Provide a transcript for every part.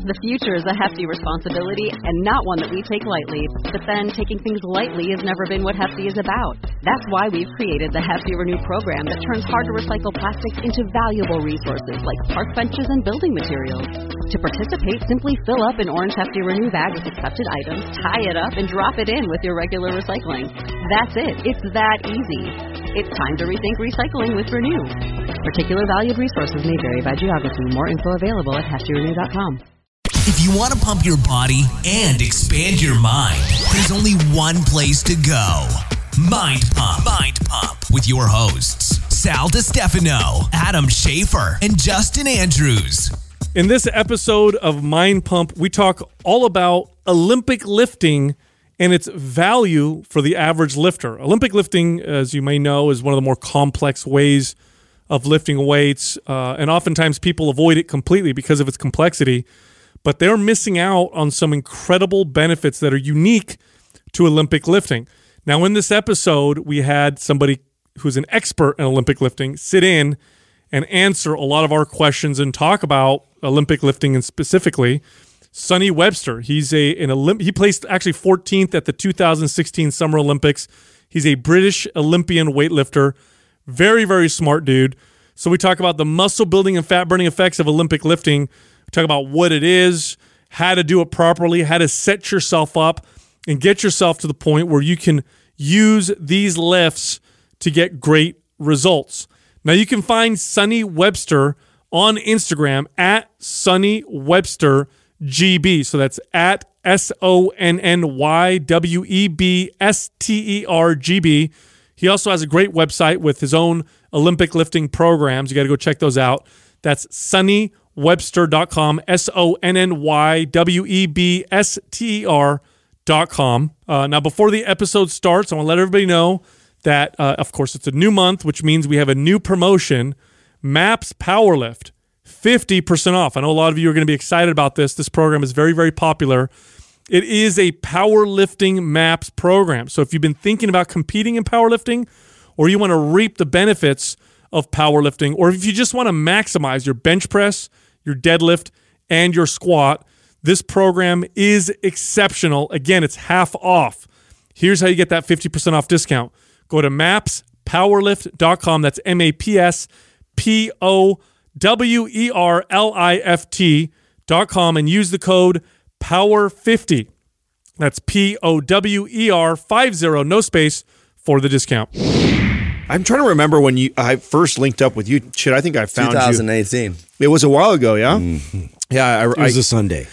The future is a hefty responsibility and not one that we take lightly. But then taking things lightly has never been what Hefty is about. That's why we've created the Hefty Renew program that turns hard-to-recycle plastics into valuable resources like park benches and building materials. To participate, simply fill up an orange Hefty Renew bag with accepted items, tie it up, and drop it in with your regular recycling. That's it. It's that easy. It's time to rethink recycling with Renew. Particular valued resources may vary by geography. More info available at heftyrenew.com. If you want to pump your body and expand your mind, there's only one place to go. Mind Pump. Mind Pump with your hosts, Sal DiStefano, Adam Schafer, and Justin Andrews. In this episode of Mind Pump, we talk all about Olympic lifting and its value for the average lifter. Olympic lifting, as you may know, is one of the more complex ways of lifting weights, and oftentimes people avoid it completely because of its complexity, but they're missing out on some incredible benefits that are unique to Olympic lifting. Now, in this episode, we had somebody who's an expert in Olympic lifting sit in and answer a lot of our questions and talk about Olympic lifting, and specifically Sonny Webster. He placed actually 14th at the 2016 Summer Olympics. He's a British Olympian weightlifter. Very, very smart dude. So we talk about the muscle building and fat burning effects of Olympic lifting. We talk about what it is, how to do it properly, how to set yourself up and get yourself to the point where you can use these lifts to get great results. Now you can find Sonny Webster on Instagram at Sonny Webster GB. So that's at SonnyWebsterGB. He also has a great website with his own Olympic lifting programs. You got to go check those out. That's SonnyWebster.com, SonnyWebster.com. Now, before the episode starts, I want to let everybody know that, of course, it's a new month, which means we have a new promotion, MAPS Powerlift, 50% off. I know a lot of you are going to be excited about this. This program is very, very popular. It is a powerlifting MAPS program. So if you've been thinking about competing in powerlifting, or you want to reap the benefits of powerlifting, or if you just want to maximize your bench press, your deadlift, and your squat, this program is exceptional. Again, it's half off. Here's how you get that 50% off discount. Go to mapspowerlift.com. That's MAPSPOWERLIFT.com and use the code POWER50. That's POWER50, no space, for the discount. I'm trying to remember when I first linked up with you. Shit, I think I found 2018. It was a while ago, yeah? Mm-hmm. Yeah. It was a Sunday.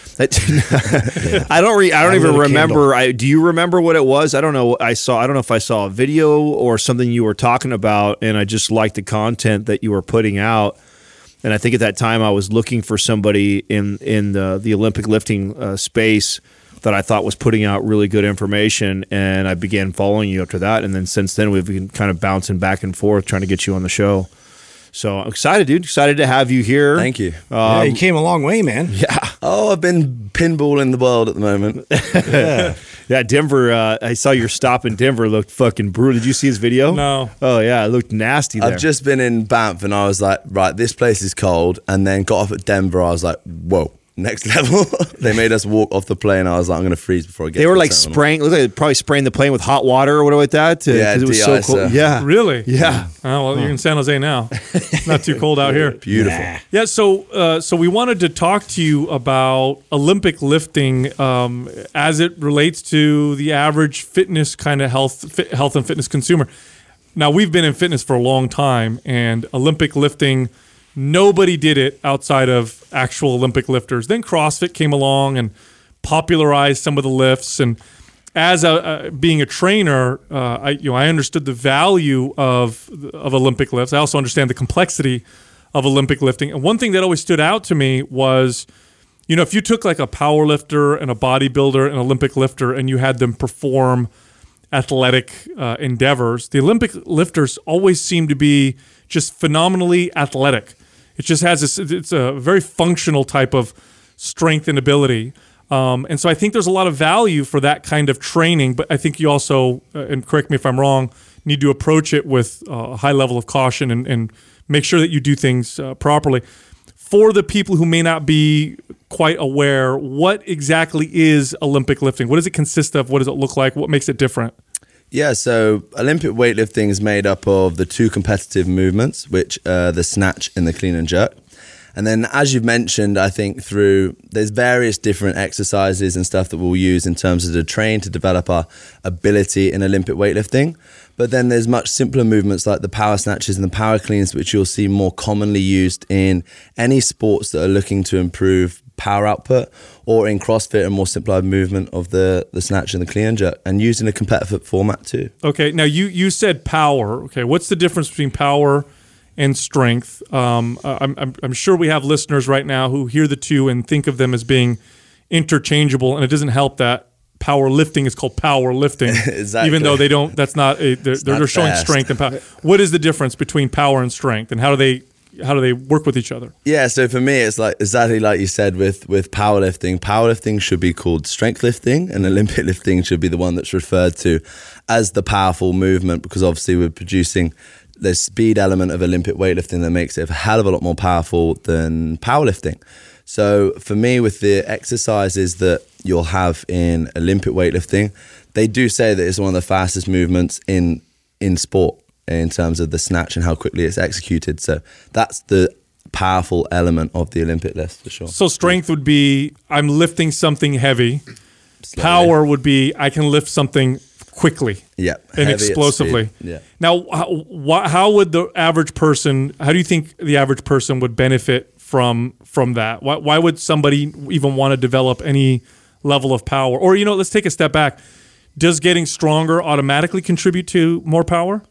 I don't even remember. Do you remember what it was? I don't know. I don't know if I saw a video or something you were talking about, and I just liked the content that you were putting out. And I think at that time I was looking for somebody in the Olympic lifting space that I thought was putting out really good information, and I began following you after that. And then since then, we've been kind of bouncing back and forth trying to get you on the show. So I'm excited, dude. Excited to have you here. Thank you. Yeah, you came a long way, man. Yeah. Oh, I've been pinballing the world at the moment. Yeah, Denver. I saw your stop in Denver. Looked fucking brutal. Did you see his video? No. Oh, yeah. It looked nasty there. I've just been in Banff and I was like, right, this place is cold. And then got off at Denver. I was like, whoa. Next level. They made us walk off the plane. I was like, I'm going to freeze before I get. They were like spraying. Look, they probably spraying the plane with hot water or whatever like that. Yeah, it was so cold. Yeah, really. Yeah. Oh well, you're in San Jose now. It's not too cold out here. Beautiful. Yeah. So we wanted to talk to you about Olympic lifting as it relates to the average fitness kind of health and fitness consumer. Now we've been in fitness for a long time, and Olympic lifting. Nobody did it outside of actual Olympic lifters. Then CrossFit came along and popularized some of the lifts. And as being a trainer, I understood the value of Olympic lifts. I also understand the complexity of Olympic lifting. And one thing that always stood out to me was, if you took like a power lifter and a bodybuilder and Olympic lifter and you had them perform athletic endeavors, the Olympic lifters always seem to be just phenomenally athletic. It just has it's a very functional type of strength and ability. And so I think there's a lot of value for that kind of training, but I think you also, and correct me if I'm wrong, need to approach it with a high level of caution and make sure that you do things properly. for the people who may not be quite aware, what exactly is Olympic lifting? What does it consist of? What does it look like? What makes it different? Yeah, so Olympic weightlifting is made up of the two competitive movements, which are the snatch and the clean and jerk. And then, as you've mentioned, I think there's various different exercises and stuff that we'll use in terms of to train to develop our ability in Olympic weightlifting. But then there's much simpler movements like the power snatches and the power cleans, which you'll see more commonly used in any sports that are looking to improve power output, or in CrossFit, a more simplified movement of the snatch and the clean and jerk, and used in a competitive format too. Okay, now you said power. Okay, what's the difference between power and strength? I'm sure we have listeners right now who hear the two and think of them as being interchangeable, and it doesn't help that powerlifting is called powerlifting, exactly. Even though they don't. That's not. They're showing strength and power. What is the difference between power and strength, and how do they work with each other? Yeah, so for me, it's like exactly like you said with powerlifting. Powerlifting should be called strength lifting, and Olympic lifting should be the one that's referred to as the powerful movement, because obviously we're producing the speed element of Olympic weightlifting that makes it a hell of a lot more powerful than powerlifting. So for me, with the exercises that you'll have in Olympic weightlifting, they do say that it's one of the fastest movements in sport in terms of the snatch and how quickly it's executed. So that's the powerful element of the Olympic lift for sure. So strength would be I'm lifting something heavy. Slowly. Power would be I can lift something quickly. Yeah, and heavy explosively. at speed. Yeah. Now, how would the average person? How do you think the average person would benefit from that? Why would somebody even want to develop any level of power? Or let's take a step back. Does getting stronger automatically contribute to more power?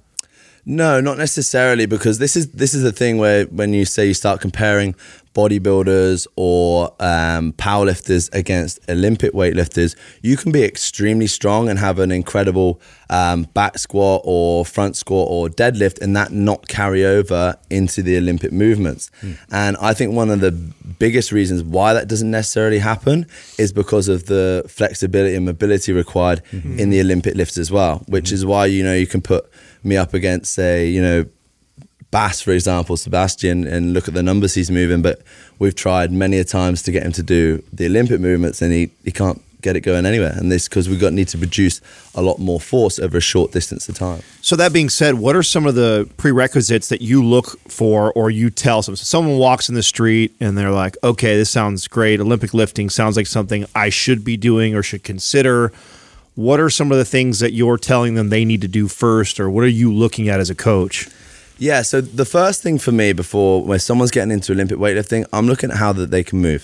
No, not necessarily, because this is the thing where when you say you start comparing bodybuilders or powerlifters against Olympic weightlifters, you can be extremely strong and have an incredible back squat or front squat or deadlift, and that not carry over into the Olympic movements. And I think one of the biggest reasons why that doesn't necessarily happen is because of the flexibility and mobility required in the Olympic lifts as well, which is why you can put me up against, say, Bass, for example, Sebastian, and look at the numbers he's moving, but we've tried many a times to get him to do the Olympic movements, and he can't get it going anywhere. And this because need to produce a lot more force over a short distance of time. So that being said, what are some of the prerequisites that you look for or you tell someone walks in the street and they're like, okay, this sounds great. Olympic lifting sounds like something I should be doing or should consider. What are some of the things that you're telling them they need to do first, or what are you looking at as a coach? Yeah, so the first thing for me when someone's getting into Olympic weightlifting, I'm looking at how that they can move.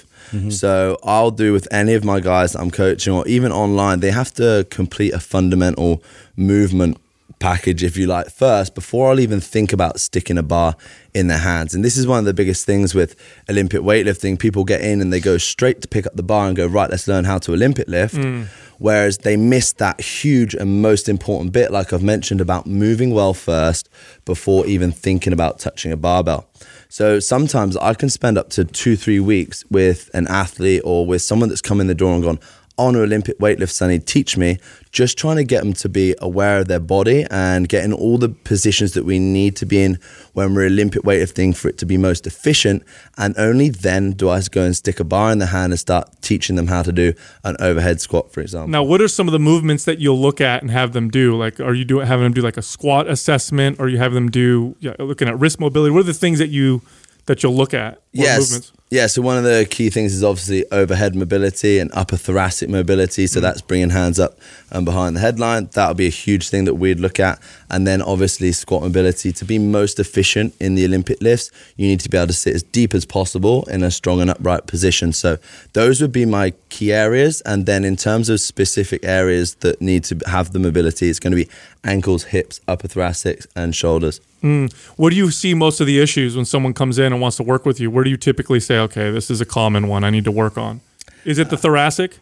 So I'll do with any of my guys that I'm coaching, or even online, they have to complete a fundamental movement package, if you like, first, before I'll even think about sticking a bar in their hands. And this is one of the biggest things with Olympic weightlifting. People get in and they go straight to pick up the bar and go, right, let's learn how to Olympic lift. Whereas they miss that huge and most important bit, like I've mentioned, about moving well first before even thinking about touching a barbell. So sometimes I can spend up to 2-3 weeks with an athlete or with someone that's come in the door and gone, on an Olympic weightlift, Sonny, teach me, just trying to get them to be aware of their body and get in all the positions that we need to be in when we're Olympic weightlifting for it to be most efficient. And only then do I go and stick a bar in the hand and start teaching them how to do an overhead squat, for example. Now, what are some of the movements that you'll look at and have them do? Like, are you having them do like a squat assessment, or are you having them do looking at wrist mobility? What are the things that you'll look at? What movements? Yeah, so one of the key things is obviously overhead mobility and upper thoracic mobility. So that's bringing hands up and behind the headline. That would be a huge thing that we'd look at. And then obviously squat mobility. To be most efficient in the Olympic lifts, you need to be able to sit as deep as possible in a strong and upright position. So those would be my key areas. And then in terms of specific areas that need to have the mobility, it's going to be ankles, hips, upper thoracic, and shoulders. What do you see most of the issues when someone comes in and wants to work with you? Where do you typically say, okay, this is a common one I need to work on? Is it the thoracic?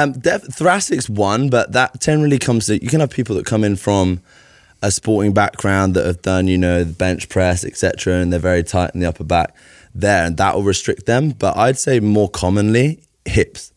Thoracic's one, but that generally comes to, you can have people that come in from a sporting background that have done, the bench press, etc., and they're very tight in the upper back there, and that will restrict them. But I'd say more commonly, hips.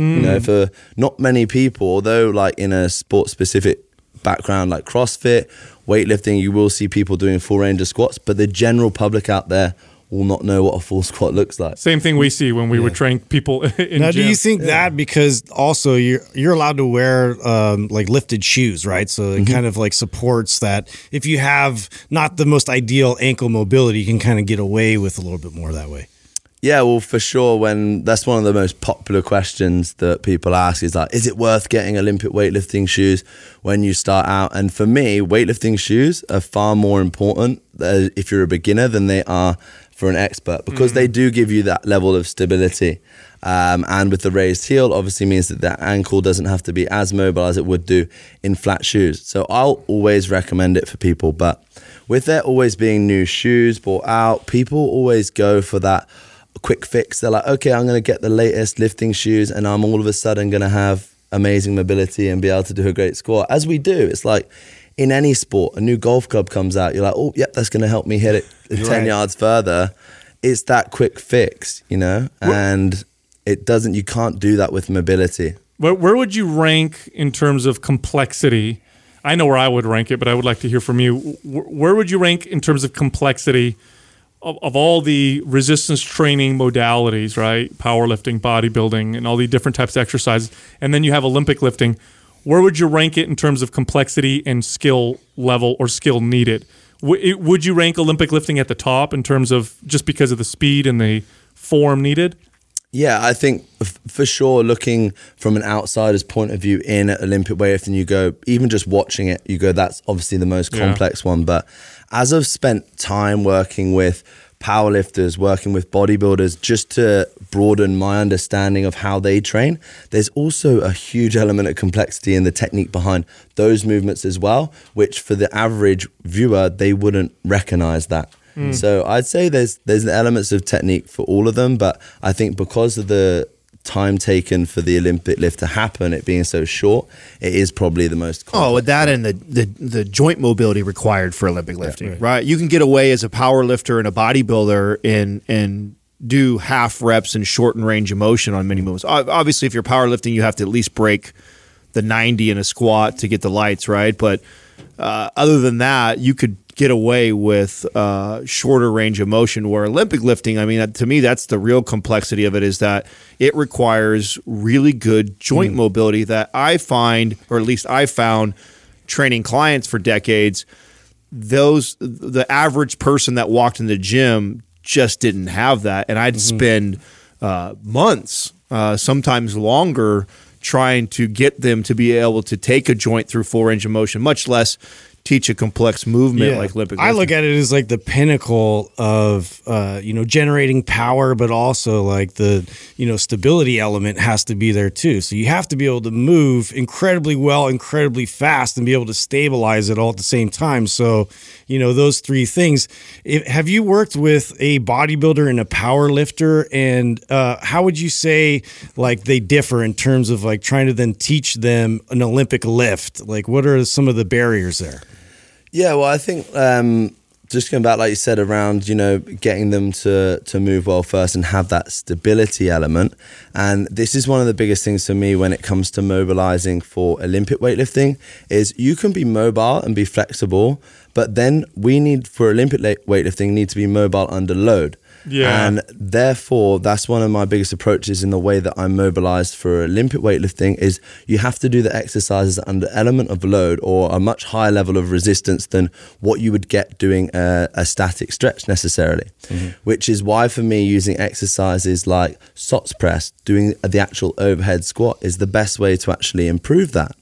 For not many people, although like in a sport-specific background like CrossFit, weightlifting, you will see people doing full range of squats, but the general public out there will not know what a full squat looks like. Same thing we see when we would train people in Now, gym. do you think that because also you're allowed to wear like lifted shoes, right? So it kind of like supports that if you have not the most ideal ankle mobility, you can kind of get away with a little bit more that way. Yeah, well, for sure. When that's one of the most popular questions that people ask is like, is it worth getting Olympic weightlifting shoes when you start out? And for me, weightlifting shoes are far more important if you're a beginner than they are for an expert, because they do give you that level of stability. And with the raised heel, obviously means that the ankle doesn't have to be as mobile as it would do in flat shoes. So I'll always recommend it for people. But with there always being new shoes brought out, people always go for that quick fix. They're like, okay, I'm going to get the latest lifting shoes and I'm all of a sudden going to have amazing mobility and be able to do a great squat. As we do, it's like in any sport, a new golf club comes out, you're like, oh, yep, that's going to help me hit it 10 yards further. It's that quick fix, you know, and you can't do that with mobility. Where would you rank in terms of complexity? I know where I would rank it, but I would like to hear from you. Where would you rank in terms of complexity of all the resistance training modalities, right? Powerlifting, bodybuilding, and all the different types of exercises. And then you have Olympic lifting. Where would you rank it in terms of complexity and skill level or skill needed? Would you rank Olympic lifting at the top in terms of just because of the speed and the form needed? Yeah, I think for sure, looking from an outsider's point of view in Olympic weightlifting, you go, even just watching it, you go, that's obviously the most complex one. But as I've spent time working with powerlifters, working with bodybuilders, just to broaden my understanding of how they train, there's also a huge element of complexity in the technique behind those movements as well, which for the average viewer, they wouldn't recognize that. So I'd say there's the elements of technique for all of them, but I think because of the time taken for the Olympic lift to happen, it being so short, it is probably the most complex. Oh, with that and the joint mobility required for Olympic lifting, right? You can get away as a power lifter and a bodybuilder and do half reps and shorten range of motion on many moves. Obviously, if you're powerlifting, you have to at least break the 90 in a squat to get the lights, right? But other than that, you could get away with shorter range of motion, where Olympic lifting, I mean, to me, that's the real complexity of it, is that it requires really good joint mobility that I find, or at least I found training clients for decades, the average person that walked in the gym just didn't have that. And I'd spend months, sometimes longer, trying to get them to be able to take a joint through full range of motion, much less teach a complex movement like Olympic lifting. I look at it as like the pinnacle of generating power, but also like the stability element has to be there too. So you have to be able to move incredibly well, incredibly fast, and be able to stabilize it all at the same time. So those three things. Have you worked with a bodybuilder and a power lifter, and how would you say like they differ in terms of like trying to then teach them an Olympic lift? Like what are some of the barriers there? Yeah, well, I think just going back, like you said, around, getting them to move well first and have that stability element. And this is one of the biggest things for me when it comes to mobilizing for Olympic weightlifting is you can be mobile and be flexible, but then for Olympic weightlifting, need to be mobile under load. Yeah. And therefore, that's one of my biggest approaches in the way that I'm mobilized for Olympic weightlifting is you have to do the exercises under element of load or a much higher level of resistance than what you would get doing a static stretch necessarily, which is why for me using exercises like SOTS press, doing the actual overhead squat is the best way to actually improve that.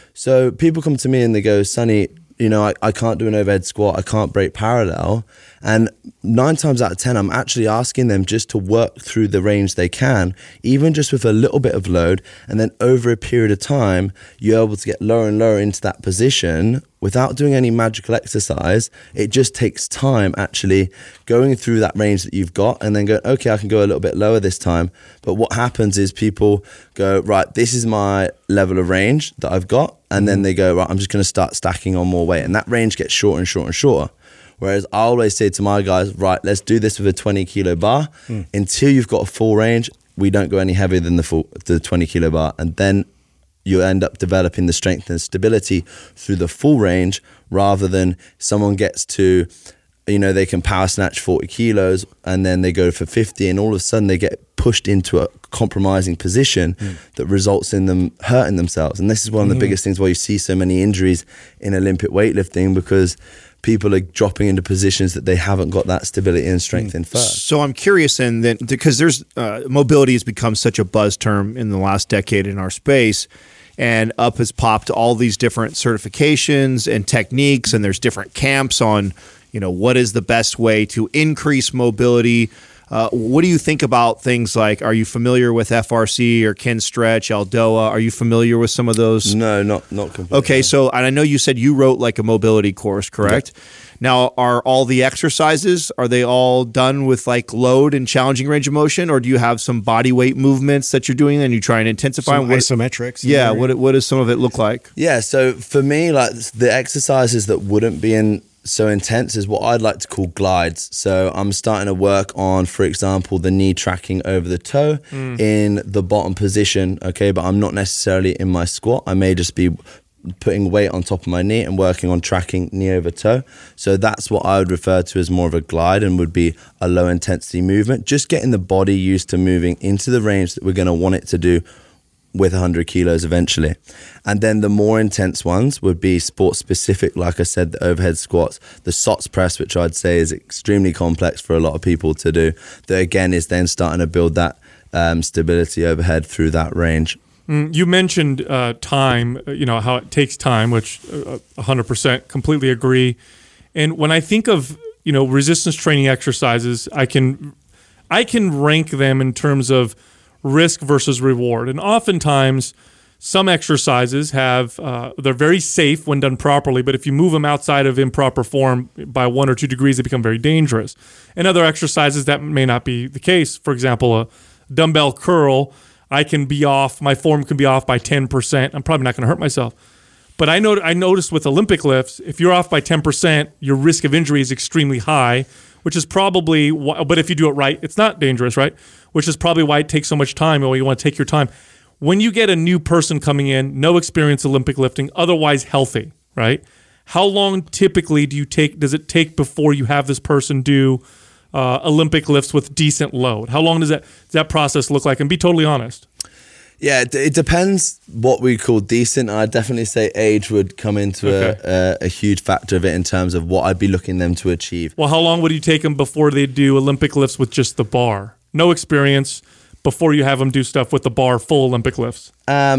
So people come to me and they go, Sonny, I can't do an overhead squat, I can't break parallel. And 9 times out of 10, I'm actually asking them just to work through the range they can, even just with a little bit of load. And then over a period of time, you're able to get lower and lower into that position without doing any magical exercise. It just takes time actually going through that range that you've got and then go, okay, I can go a little bit lower this time. But what happens is people go, right, this is my level of range that I've got. And then they go, right, I'm just going to start stacking on more weight. And that range gets shorter and shorter and shorter. Whereas I always say to my guys, right, let's do this with a 20 kilo bar. Until you've got a full range, we don't go any heavier than the 20 kilo bar. And then you end up developing the strength and stability through the full range rather than someone gets to they can power snatch 40 kilos and then they go for 50, and all of a sudden they get pushed into a compromising position that results in them hurting themselves. And this is one of the biggest things why you see so many injuries in Olympic weightlifting, because people are dropping into positions that they haven't got that stability and strength in first. So I'm curious, and then because there's mobility has become such a buzz term in the last decade in our space, and up has popped all these different certifications and techniques, and there's different camps on, what is the best way to increase mobility. What do you think about things like, are you familiar with FRC or Kinstretch, Aldoa? Are you familiar with some of those? No, not completely. Okay, so and I know you said you wrote like a mobility course, correct? Yeah. Now, are all the exercises, are they all done with like load and challenging range of motion, or do you have some body weight movements that you're doing and you try and intensify? Some isometrics. Yeah, what does some of it look like? Yeah, so for me, like the exercises that wouldn't be so intense is what I'd like to call glides. So I'm starting to work on, for example, the knee tracking over the toe in the bottom position, okay, but I'm not necessarily in my squat. I may just be putting weight on top of my knee and working on tracking knee over toe. So that's what I would refer to as more of a glide, and would be a low intensity movement, just getting the body used to moving into the range that we're going to want it to do with 100 kilos eventually. And then the more intense ones would be sport specific, like I said, the overhead squats, the SOTS press, which I'd say is extremely complex for a lot of people to do, that again is then starting to build that stability overhead through that range. You mentioned time, how it takes time, which 100% completely agree. And when I think of, resistance training exercises, I can rank them in terms of risk versus reward. And oftentimes some exercises they're very safe when done properly, but if you move them outside of improper form by 1 or 2 degrees, they become very dangerous. And other exercises that may not be the case. For example, a dumbbell curl, my form can be off by 10%. I'm probably not going to hurt myself. But I noticed with Olympic lifts, if you're off by 10%, your risk of injury is extremely high, which is probably but if you do it right, it's not dangerous, right? Which is probably why it takes so much time, or you want to take your time. When you get a new person coming in, no experience Olympic lifting, otherwise healthy, right? How long typically does it take before you have this person do Olympic lifts with decent load? How long does that process look like? And be totally honest. Yeah, it depends what we call decent. I'd definitely say age would come into a huge factor of it in terms of what I'd be looking them to achieve. Well, how long would you take them before they do Olympic lifts with just the bar? No experience before you have them do stuff with the bar, full Olympic lifts?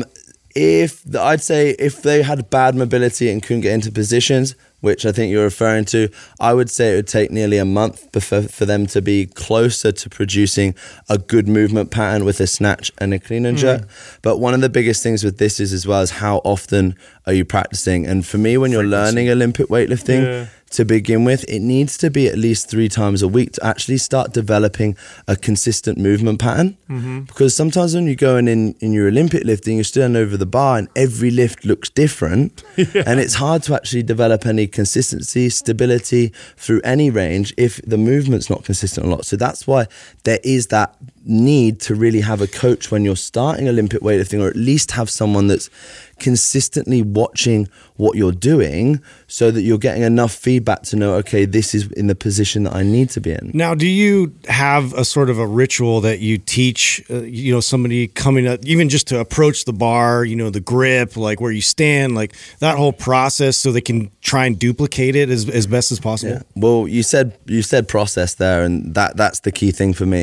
I'd say if they had bad mobility and couldn't get into positions, which I think you're referring to, I would say it would take nearly a month for them to be closer to producing a good movement pattern with a snatch and a clean and jerk. But one of the biggest things with this is, as well, as how often are you practicing? And for me, when you're learning Olympic weightlifting, to begin with, it needs to be at least 3 times a week to actually start developing a consistent movement pattern. Because sometimes when you go in your Olympic lifting, you're standing over the bar and every lift looks different. And it's hard to actually develop any consistency, stability through any range if the movement's not consistent a lot. So that's why there is that need to really have a coach when you're starting Olympic weightlifting, or at least have someone that's consistently watching what you're doing so that you're getting enough feedback to know, okay, this is in the position that I need to be in. Now, do you have a sort of a ritual that you teach, somebody coming up, even just to approach the bar, the grip, like where you stand, like that whole process, so they can try and duplicate it as best as possible? Yeah. Well, you said process there, and that's the key thing for me.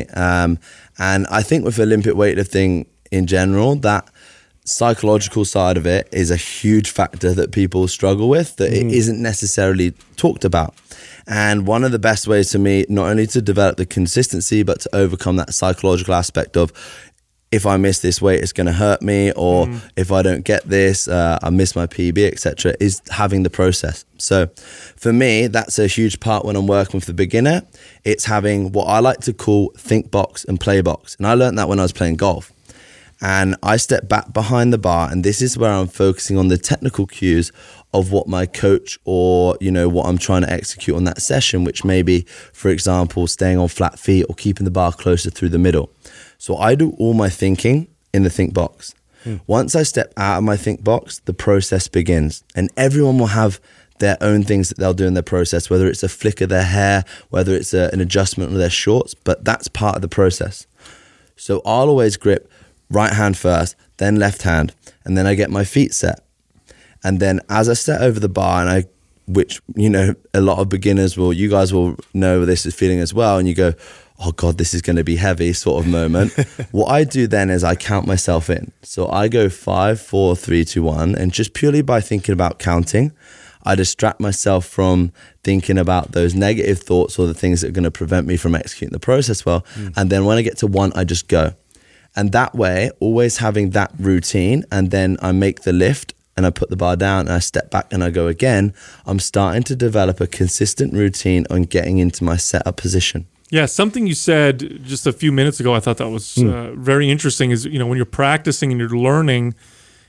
And I think with Olympic weightlifting in general, that psychological side of it is a huge factor that people struggle with, that it isn't necessarily talked about. And one of the best ways to me, not only to develop the consistency, but to overcome that psychological aspect of, if I miss this weight, it's going to hurt me, or if I don't get this, I miss my PB, etc., is having the process. So for me, that's a huge part when I'm working with the beginner. It's having what I like to call think box and play box. And I learned that when I was playing golf. And I step back behind the bar, and this is where I'm focusing on the technical cues of what my coach, or what I'm trying to execute on that session, which may be, for example, staying on flat feet or keeping the bar closer through the middle. So I do all my thinking in the think box. Once I step out of my think box, the process begins, and everyone will have their own things that they'll do in their process, whether it's a flick of their hair, whether it's an adjustment of their shorts, but that's part of the process. So I'll always grip right hand first, then left hand, and then I get my feet set. And then as I step over the bar, and which, you know, a lot of beginners you guys will know this is feeling as well, and you go, oh God, this is going to be heavy sort of moment. What I do then is I count myself in. So I go 5, 4, 3, 2, 1, and just purely by thinking about counting, I distract myself from thinking about those negative thoughts or the things that are going to prevent me from executing the process well. And then when I get to 1, I just go. And that way, always having that routine, and then I make the lift and I put the bar down and I step back and I go again, I'm starting to develop a consistent routine on getting into my setup position. Yeah, something you said just a few minutes ago, I thought that was very interesting, is, you know, when you're practicing and you're learning,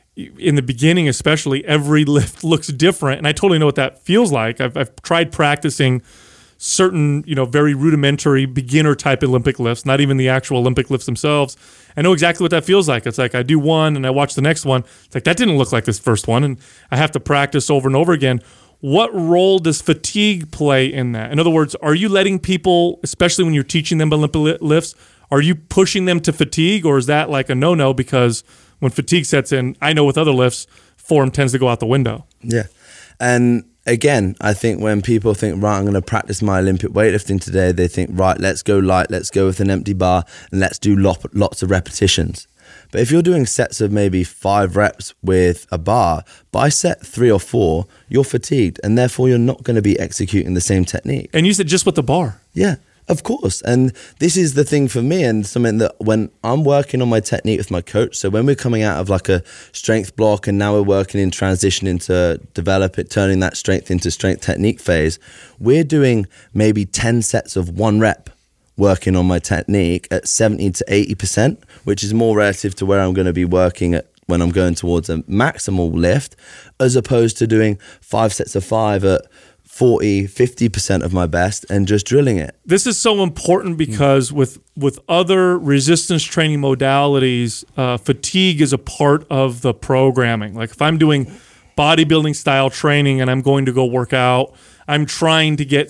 in the beginning especially, every lift looks different. And I totally know what that feels like. I've tried practicing certain, you know, very rudimentary beginner type Olympic lifts, not even the actual Olympic lifts themselves. I know exactly what that feels like. It's like I do one and I watch the next one. It's like, that didn't look like this first one. And I have to practice over and over again. What role does fatigue play in that? In other words, are you letting people, especially when you're teaching them Olympic lifts, are you pushing them to fatigue, or is that like a no-no? Because when fatigue sets in, I know with other lifts, form tends to go out the window. Yeah. And again, I think when people think, right, I'm going to practice my Olympic weightlifting today, they think, right, let's go light, let's go with an empty bar, and let's do lots of repetitions. But if you're doing sets of maybe 5 reps with a bar, by set 3 or 4, you're fatigued, and therefore you're not going to be executing the same technique. And you said just with the bar. Yeah, of course. And this is the thing for me, and something that when I'm working on my technique with my coach, so when we're coming out of like a strength block and now we're working in transition into turning that strength into strength technique phase, we're doing maybe 10 sets of 1 rep working on my technique at 70 to 80%, which is more relative to where I'm going to be working at when I'm going towards a maximal lift, as opposed to doing 5 sets of 5 at 40, 50% of my best and just drilling it. This is so important because with other resistance training modalities, fatigue is a part of the programming. Like if I'm doing bodybuilding style training and I'm going to go work out, I'm trying to get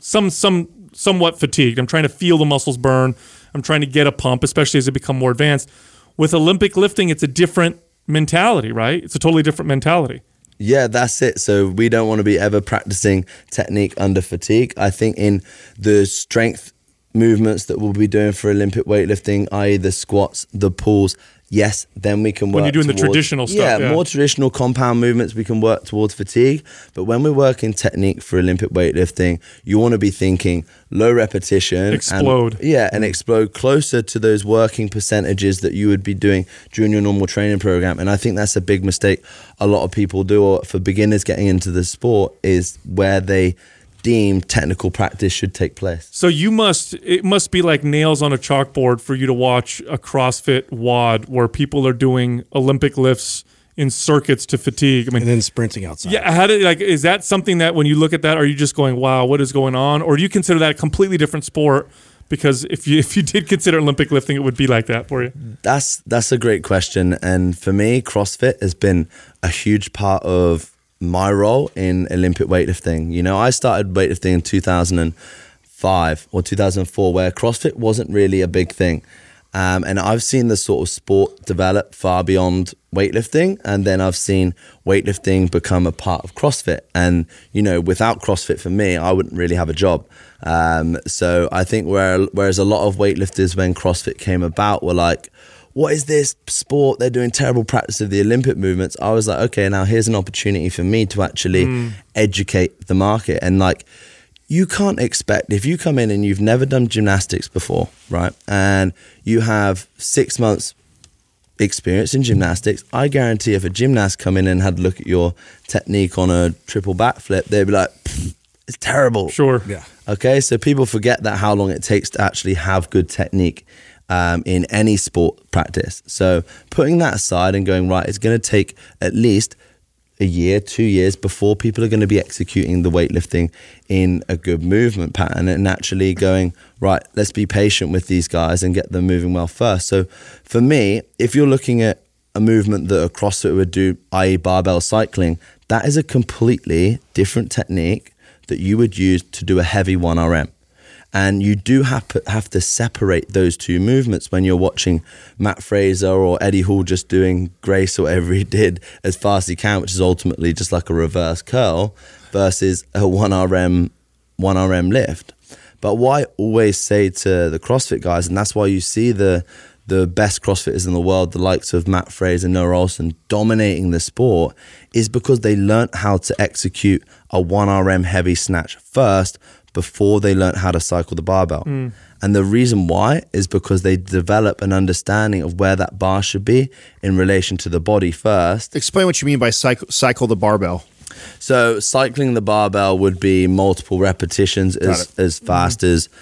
somewhat fatigued. I'm trying to feel the muscles burn. I'm trying to get a pump, especially as they become more advanced. With Olympic lifting, it's a different mentality, right? It's a totally different mentality. Yeah, that's it. So we don't want to be ever practicing technique under fatigue. I think in the strength movements that we'll be doing for Olympic weightlifting, i.e. the squats, the pulls, yes, then we can work when you're doing the traditional stuff. Yeah, more traditional compound movements, we can work towards fatigue. But when we're working technique for Olympic weightlifting, you want to be thinking low repetition. Explode. And explode closer to those working percentages that you would be doing during your normal training program. And I think that's a big mistake a lot of people do, or for beginners getting into the sport, is where they deem technical practice should take place. So it must be like nails on a chalkboard for you to watch a CrossFit WOD where people are doing Olympic lifts in circuits to fatigue. I mean, and then sprinting outside. Yeah, is that something that when you look at that, are you just going, wow, what is going on? Or do you consider that a completely different sport? Because if you did consider Olympic lifting, it would be like that for you. That's a great question. And for me, CrossFit has been a huge part of my role in Olympic weightlifting. You know, I started weightlifting in 2005 or 2004, where CrossFit wasn't really a big thing. And I've seen the sort of sport develop far beyond weightlifting. And then I've seen weightlifting become a part of CrossFit. And, you know, without CrossFit for me, I wouldn't really have a job. So I think whereas a lot of weightlifters when CrossFit came about were like, what is this sport? They're doing terrible practice of the Olympic movements. I was like, okay, now here's an opportunity for me to actually educate the market. And like, you can't expect, if you come in and you've never done gymnastics before, right? And you have 6 months experience in gymnastics, I guarantee if a gymnast come in and had a look at your technique on a triple backflip, they'd be like, it's terrible. Sure. Yeah. Okay, so people forget that how long it takes to actually have good technique in any sport practice. So putting that aside and going, right, it's going to take at least a year, 2 years before people are going to be executing the weightlifting in a good movement pattern, and actually going, right, let's be patient with these guys and get them moving well first. So for me, if you're looking at a movement that a CrossFit would do, i.e. barbell cycling, that is a completely different technique that you would use to do a heavy 1RM. And you do have to separate those two movements when you're watching Matt Fraser or Eddie Hall just doing Grace or whatever he did as fast as he can, which is ultimately just like a reverse curl, versus a 1RM lift. But what I always say to the CrossFit guys, and that's why you see the best CrossFitters in the world, the likes of Matt Fraser, Noah Olsen, dominating the sport, is because they learnt how to execute a 1RM heavy snatch first before they learnt how to cycle the barbell. And the reason why is because they develop an understanding of where that bar should be in relation to the body first. Explain what you mean by cycle the barbell. So cycling the barbell would be multiple repetitions as fast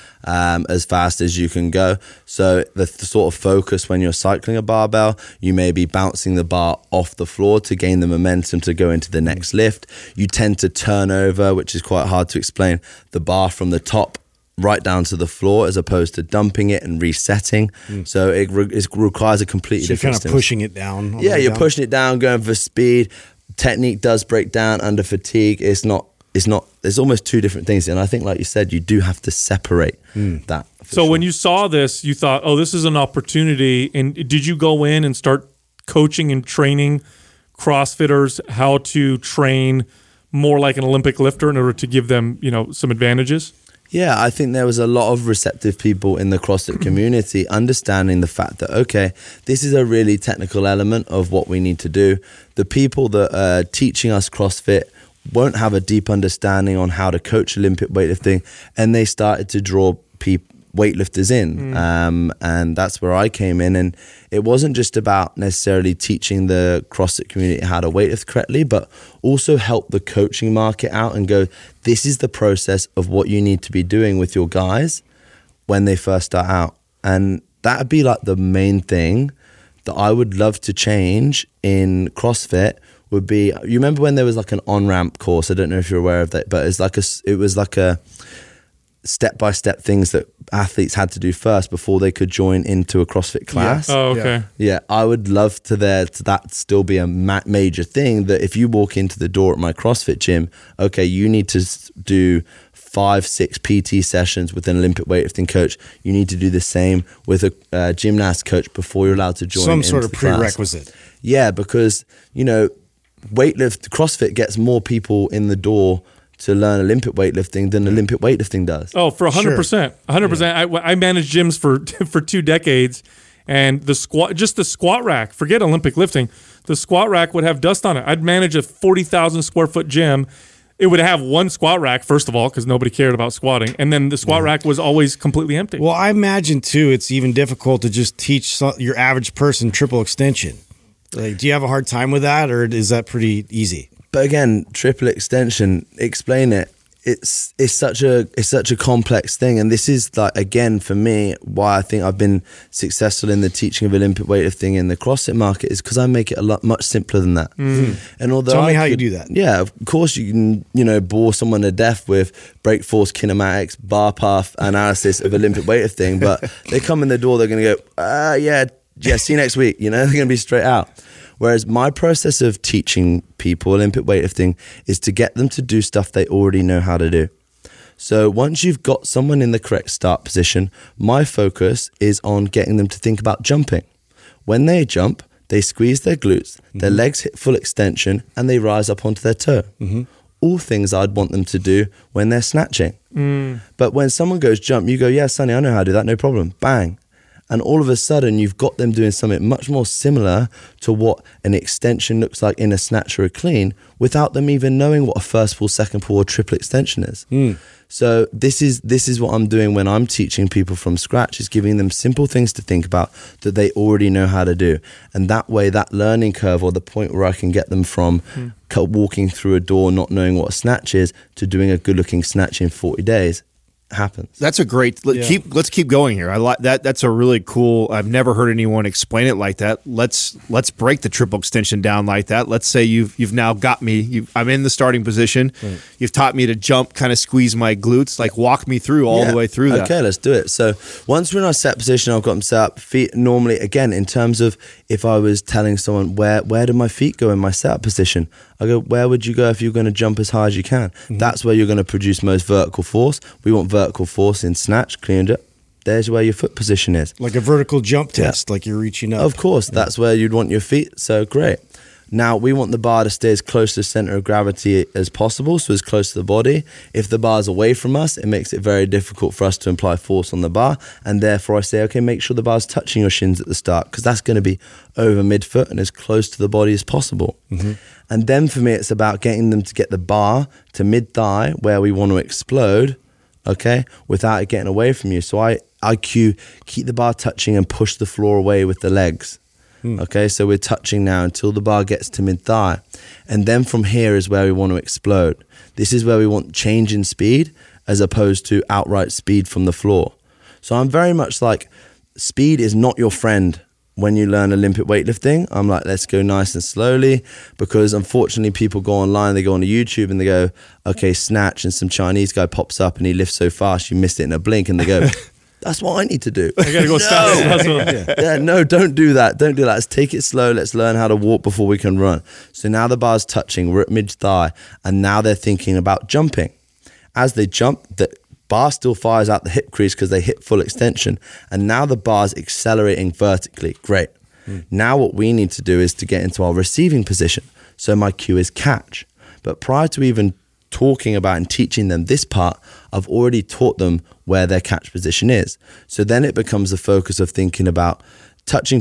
as you can go. So the sort of focus when you're cycling a barbell, you may be bouncing the bar off the floor to gain the momentum to go into the next lift. You tend to turn over, which is quite hard to explain, the bar from the top right down to the floor as opposed to dumping it and resetting. So it requires a completely different kind of pushing it down. Yeah, you're pushing it down, going for speed. Technique does break down under fatigue. It's not, there's almost two different things. And I think, like you said, you do have to separate that. So when you saw this, you thought, oh, this is an opportunity. And did you go in and start coaching and training CrossFitters how to train more like an Olympic lifter in order to give them, some advantages? Yeah, I think there was a lot of receptive people in the CrossFit community understanding the fact that, okay, this is a really technical element of what we need to do. The people that are teaching us CrossFit won't have a deep understanding on how to coach Olympic weightlifting, and they started to draw weightlifters in. And that's where I came in. And it wasn't just about necessarily teaching the CrossFit community how to weightlift correctly, but also help the coaching market out and go, this is the process of what you need to be doing with your guys when they first start out. And that'd be like the main thing that I would love to change in CrossFit would be, you remember when there was like an on-ramp course? I don't know if you're aware of that, but it was like a step-by-step things that athletes had to do first before they could join into a CrossFit class. Yeah. Oh, okay. Yeah, I would love to that still be a major thing, that if you walk into the door at my CrossFit gym, okay, you need to do 5-6 PT sessions with an Olympic weightlifting coach. You need to do the same with a gymnast coach before you're allowed to join. Some sort of prerequisite. Class. Yeah, because, CrossFit gets more people in the door to learn Olympic weightlifting than Olympic weightlifting does. Oh, for 100%. 100%. Yeah. I managed gyms for 2 decades, and the squat rack, forget Olympic lifting, the squat rack would have dust on it. I'd manage a 40,000 square foot gym. It would have one squat rack, first of all, because nobody cared about squatting. And then the squat rack was always completely empty. Well, I imagine, too, it's even difficult to just teach your average person triple extension. Like, do you have a hard time with that, or is that pretty easy? But again, triple extension, explain it. It's such a complex thing, and this is, like, again, for me, why I think I've been successful in the teaching of Olympic weightlifting in the CrossFit market is because I make it much simpler than that. And although tell me how you do that. Yeah, of course you can bore someone to death with brake force kinematics, bar path analysis of Olympic weightlifting, but they come in the door, they're going to go, yeah, see you next week. They're going to be straight out. Whereas my process of teaching people Olympic weightlifting is to get them to do stuff they already know how to do. So once you've got someone in the correct start position, my focus is on getting them to think about jumping. When they jump, they squeeze their glutes, their legs hit full extension, and they rise up onto their toe. All things I'd want them to do when they're snatching. But when someone goes jump, you go, yeah, Sonny, I know how to do that, no problem. Bang. And all of a sudden, you've got them doing something much more similar to what an extension looks like in a snatch or a clean without them even knowing what a first pull, second pull, or triple extension is. So this is what I'm doing when I'm teaching people from scratch, is giving them simple things to think about that they already know how to do. And that way, that learning curve, or the point where I can get them from walking through a door not knowing what a snatch is to doing a good-looking snatch in 40 days, happens. That's a great. Let's keep going here. I like that. That's a really cool. I've never heard anyone explain it like that. Let's break the triple extension down like that. Let's say you've now got me. I'm in the starting position. Right. You've taught me to jump, kind of squeeze my glutes. Like walk me through all the way through that. Okay, let's do it. So once we're in our set position, I've got them set up. Feet normally, again, in terms of if I was telling someone where do my feet go in my setup position, I go, where would you go if you're going to jump as high as you can? Mm-hmm. That's where you're going to produce most vertical force. We want vertical force in snatch, clean and jerk. There's where your foot position is. Like a vertical jump test, like you're reaching up. Of course, that's where you'd want your feet. So great. Now we want the bar to stay as close to the center of gravity as possible, so as close to the body. If the bar's away from us, it makes it very difficult for us to apply force on the bar, and therefore I say, okay, make sure the bar's touching your shins at the start, because that's going to be over midfoot and as close to the body as possible. Mm-hmm. And then for me, it's about getting them to get the bar to mid-thigh where we want to explode, okay, without it getting away from you. So I cue, keep the bar touching and push the floor away with the legs. Okay, so we're touching now until the bar gets to mid-thigh. And then from here is where we want to explode. This is where we want change in speed as opposed to outright speed from the floor. So I'm very much like, speed is not your friend when you learn Olympic weightlifting. I'm like, let's go nice and slowly, because unfortunately people go online, they go on YouTube and they go, okay, snatch, and some Chinese guy pops up and he lifts so fast you missed it in a blink, and they go, that's what I need to do. I gotta go fast. No, don't do that. Don't do that. Let's take it slow. Let's learn how to walk before we can run. So now the bar's touching, we're at mid-thigh, and now they're thinking about jumping. As they jump, the bar still fires out the hip crease because they hit full extension, and now the bar's accelerating vertically. Great. Now what we need to do is to get into our receiving position. So my cue is catch. But prior to even talking about and teaching them this part, I've already taught them where their catch position is. So then it becomes the focus of thinking about touching,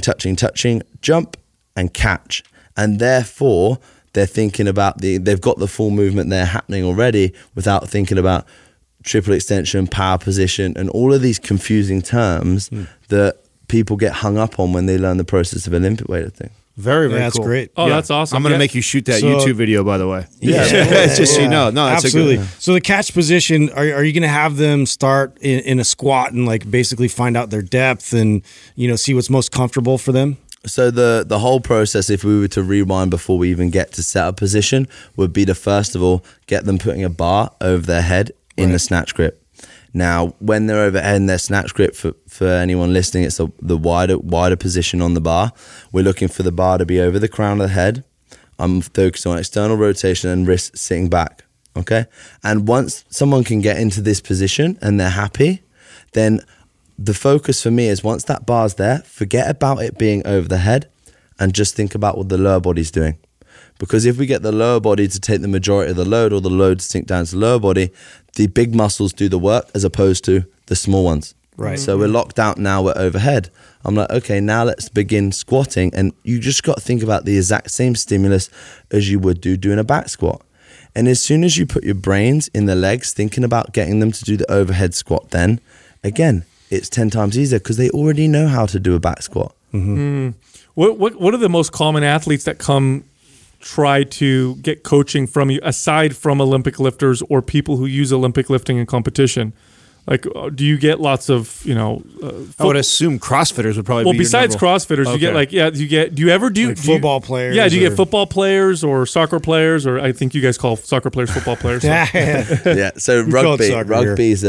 jump and catch. And therefore they're thinking about they've got the full movement there happening already without thinking about triple extension, power position, and all of these confusing terms that people get hung up on when they learn the process of Olympic weightlifting. Very cool. That's great. Oh, that's awesome. I'm going to make you shoot that YouTube video, by the way. It's just so you know. No, that's absolutely. So the catch position, are you going to have them start in a squat and like basically find out their depth and see what's most comfortable for them? So the whole process, if we were to rewind before we even get to set up position, would be to first of all get them putting a bar over their head in the snatch grip. Now, when they're overhead in their snatch grip, for anyone listening, it's the wider position on the bar. We're looking for the bar to be over the crown of the head. I'm focused on external rotation and wrists sitting back, okay? And once someone can get into this position and they're happy, then the focus for me is once that bar's there, forget about it being over the head and just think about what the lower body's doing. Because if we get the lower body to take the majority of the load, or the load to sink down to the lower body, the big muscles do the work as opposed to the small ones. Right. So we're locked out now, we're overhead. I'm like, okay, now let's begin squatting. And you just got to think about the exact same stimulus as you would do doing a back squat. And as soon as you put your brains in the legs, thinking about getting them to do the overhead squat, then again, it's 10 times easier because they already know how to do a back squat. Mm-hmm. What are the most common athletes that come try to get coaching from you, aside from Olympic lifters or people who use Olympic lifting in competition? Like, do you get lots of, I would assume CrossFitters would probably be besides CrossFitters, you get do you ever do like football players? Yeah, do you get football players or soccer players, or I think you guys call soccer players football players. So. Yeah, so rugby's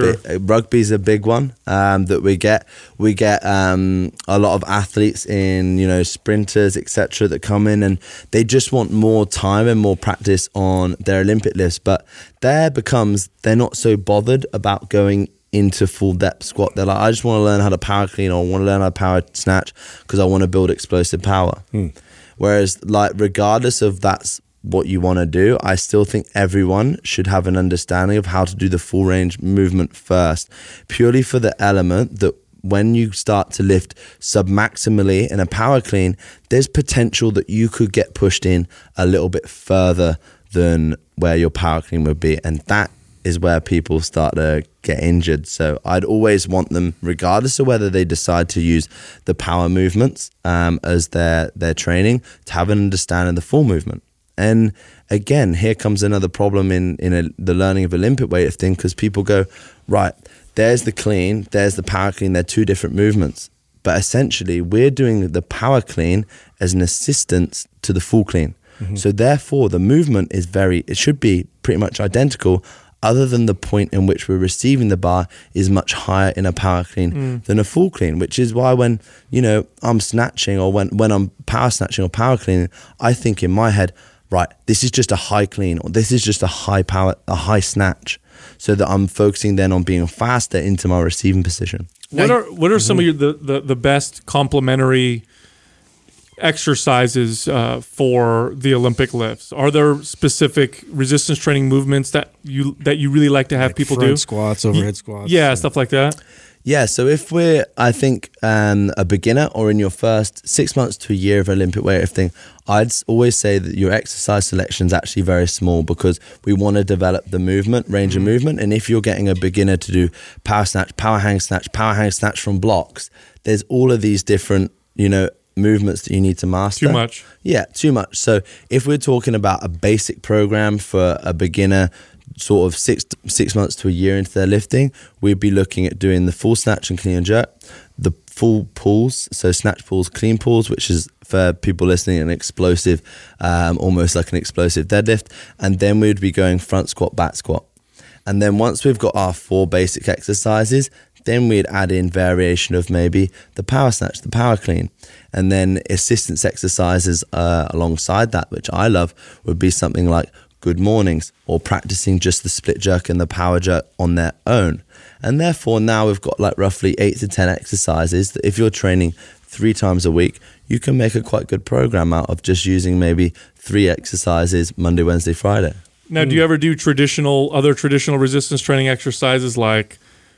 a big one that we get. We get a lot of athletes in, sprinters, etc., that come in and they just want more time and more practice on their Olympic lifts, but they're not so bothered about going into full depth squat. They're like, I just want to learn how to power clean, or I want to learn how to power snatch because I want to build explosive power. Whereas, like, regardless of that's what you want to do, I still think everyone should have an understanding of how to do the full range movement first, purely for the element that when you start to lift submaximally in a power clean, there's potential that you could get pushed in a little bit further than where your power clean would be, and that is where people start to get injured. So I'd always want them, regardless of whether they decide to use the power movements as their training, to have an understanding of the full movement. And again, here comes another problem in the learning of Olympic weightlifting, because people go, right, there's the clean, there's the power clean, they're two different movements. But essentially, we're doing the power clean as an assistance to the full clean. So therefore, the movement it should be pretty much identical, other than the point in which we're receiving the bar is much higher in a power clean than a full clean, which is why when, I'm snatching, or when I'm power snatching or power cleaning, I think in my head, right, this is just a high clean, or this is just a high power, a high snatch, so that I'm focusing then on being faster into my receiving position. What are some of the best complementary exercises for the Olympic lifts? Are there specific resistance training movements that you really like to have people do? Squats, overhead squats. Yeah, stuff like that. Yeah, so if we're, I think, a beginner or in your first 6 months to a year of Olympic weightlifting, I'd always say that your exercise selection is actually very small, because we want to develop the movement, range of movement. And if you're getting a beginner to do power snatch, power hang snatch from blocks, there's all of these different, movements that you need to master. Too much. Yeah, too much. So if we're talking about a basic program for a beginner, sort of six months to a year into their lifting, we'd be looking at doing the full snatch and clean and jerk, the full pulls, so snatch pulls, clean pulls, which is, for people listening, an explosive, almost like an explosive deadlift. And then we'd be going front squat, back squat. And then once we've got our 4 basic exercises, then we'd add in variation of maybe the power snatch, the power clean. And then assistance exercises alongside that, which I love, would be something like good mornings, or practicing just the split jerk and the power jerk on their own. And therefore now we've got like roughly 8 to 10 exercises that if you're training 3 times a week, you can make a quite good program out of just using maybe 3 exercises Monday, Wednesday, Friday. Now, do you ever do other traditional resistance training exercises like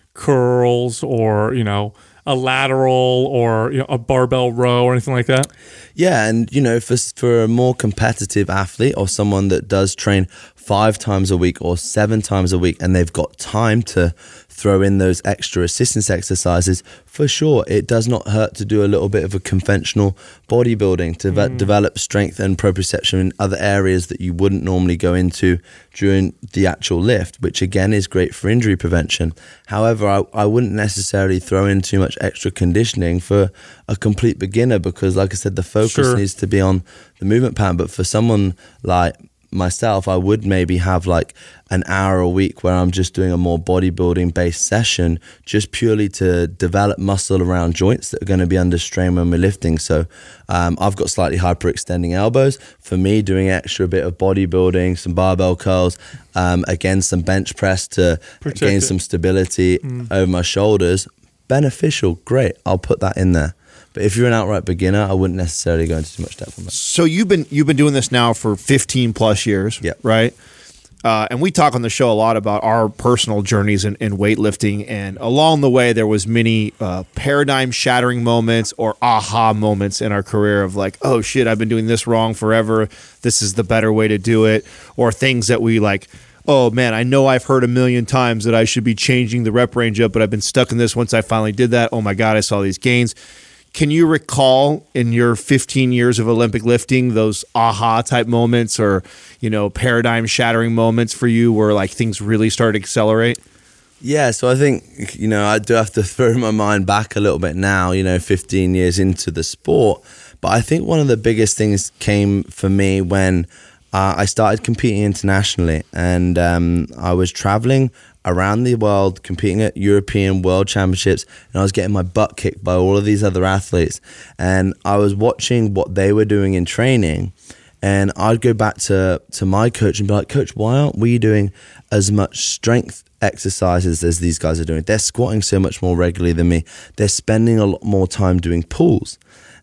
curls, or a lateral, or a barbell row, or anything like that? Yeah, and for a more competitive athlete, or someone that does train 5 times a week or 7 times a week, and they've got time to throw in those extra assistance exercises, for sure, it does not hurt to do a little bit of a conventional bodybuilding to develop strength and proprioception in other areas that you wouldn't normally go into during the actual lift, which again is great for injury prevention. However, I wouldn't necessarily throw in too much extra conditioning for a complete beginner, because like I said, the focus needs to be on the movement pattern. But for someone like myself, I would maybe have like an hour a week where I'm just doing a more bodybuilding based session, just purely to develop muscle around joints that are going to be under strain when we're lifting. So I've got slightly hyperextending elbows. For me, doing extra bit of bodybuilding, some barbell curls, again some bench press to gain some stability over my shoulders, beneficial, great, I'll put that in there. But if you're an outright beginner, I wouldn't necessarily go into too much depth on that. So you've been doing this now for 15 plus years, right? And we talk on the show a lot about our personal journeys in weightlifting, and along the way there was many paradigm shattering moments or aha moments in our career of like, oh shit, I've been doing this wrong forever. This is the better way to do it. Or things that we like, oh man, I know I've heard a million times that I should be changing the rep range up, but I've been stuck in this. Once I finally did that, oh my God, I saw these gains. Can you recall in your 15 years of Olympic lifting those aha type moments, or, paradigm shattering moments for you where like things really started to accelerate? Yeah, so I think, I do have to throw my mind back a little bit now, 15 years into the sport. But I think one of the biggest things came for me when I started competing internationally, and I was traveling around the world competing at European World Championships, and I was getting my butt kicked by all of these other athletes, and I was watching what they were doing in training, and I'd go back to my coach and be like, Coach, why aren't we doing as much strength exercises as these guys are doing? They're squatting so much more regularly than me. They're spending a lot more time doing pulls.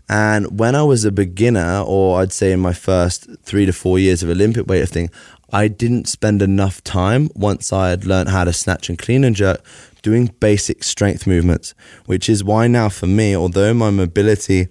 And when I was a beginner, or I'd say in my first 3 to 4 years of Olympic weightlifting, I didn't spend enough time, once I had learned how to snatch and clean and jerk, doing basic strength movements, which is why now for me, although my mobility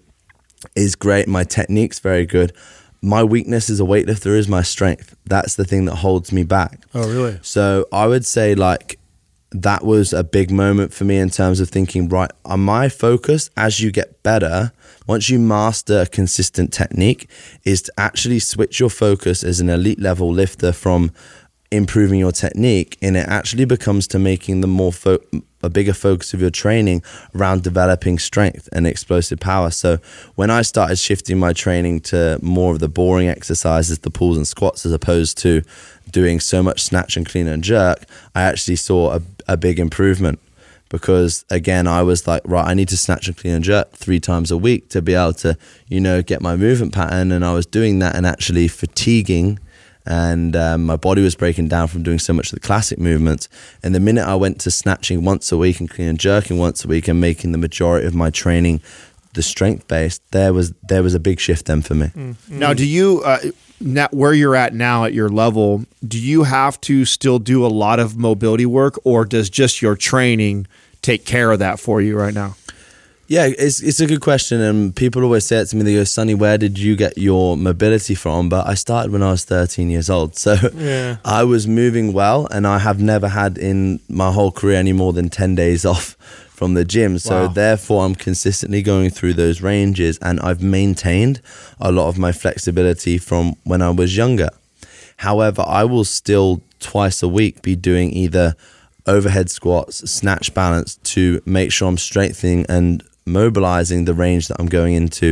is great, my technique's very good, my weakness as a weightlifter is my strength. That's the thing that holds me back. Oh, really? So I would say, like, that was a big moment for me in terms of thinking, right, on my focus as you get better, once you master a consistent technique, is to actually switch your focus as an elite level lifter from improving your technique, and it actually becomes to making the a bigger focus of your training around developing strength and explosive power. So when I started shifting my training to more of the boring exercises, the pulls and squats, as opposed to doing so much snatch and clean and jerk, I actually saw a big improvement, because again, I was like, right, I need to snatch and clean and jerk 3 times a week to be able to, get my movement pattern. And I was doing that and actually fatiguing, and my body was breaking down from doing so much of the classic movements. And the minute I went to snatching once a week and clean and jerking once a week and making the majority of my training the strength based, there was a big shift then for me. Mm-hmm. Now, do you where you're at now at your level, do you have to still do a lot of mobility work, or does just your training take care of that for you right now? Yeah, it's a good question, and people always say it to me. They go, "Sonny, where did you get your mobility from?" But I started when I was 13 years old, so yeah. I was moving well, and I have never had in my whole career any more than 10 days off from the gym. So wow. Therefore, I'm consistently going through those ranges, and I've maintained a lot of my flexibility from when I was younger. However, I will still twice a week be doing either overhead squats, snatch balance, to make sure I'm strengthening and mobilizing the range that I'm going into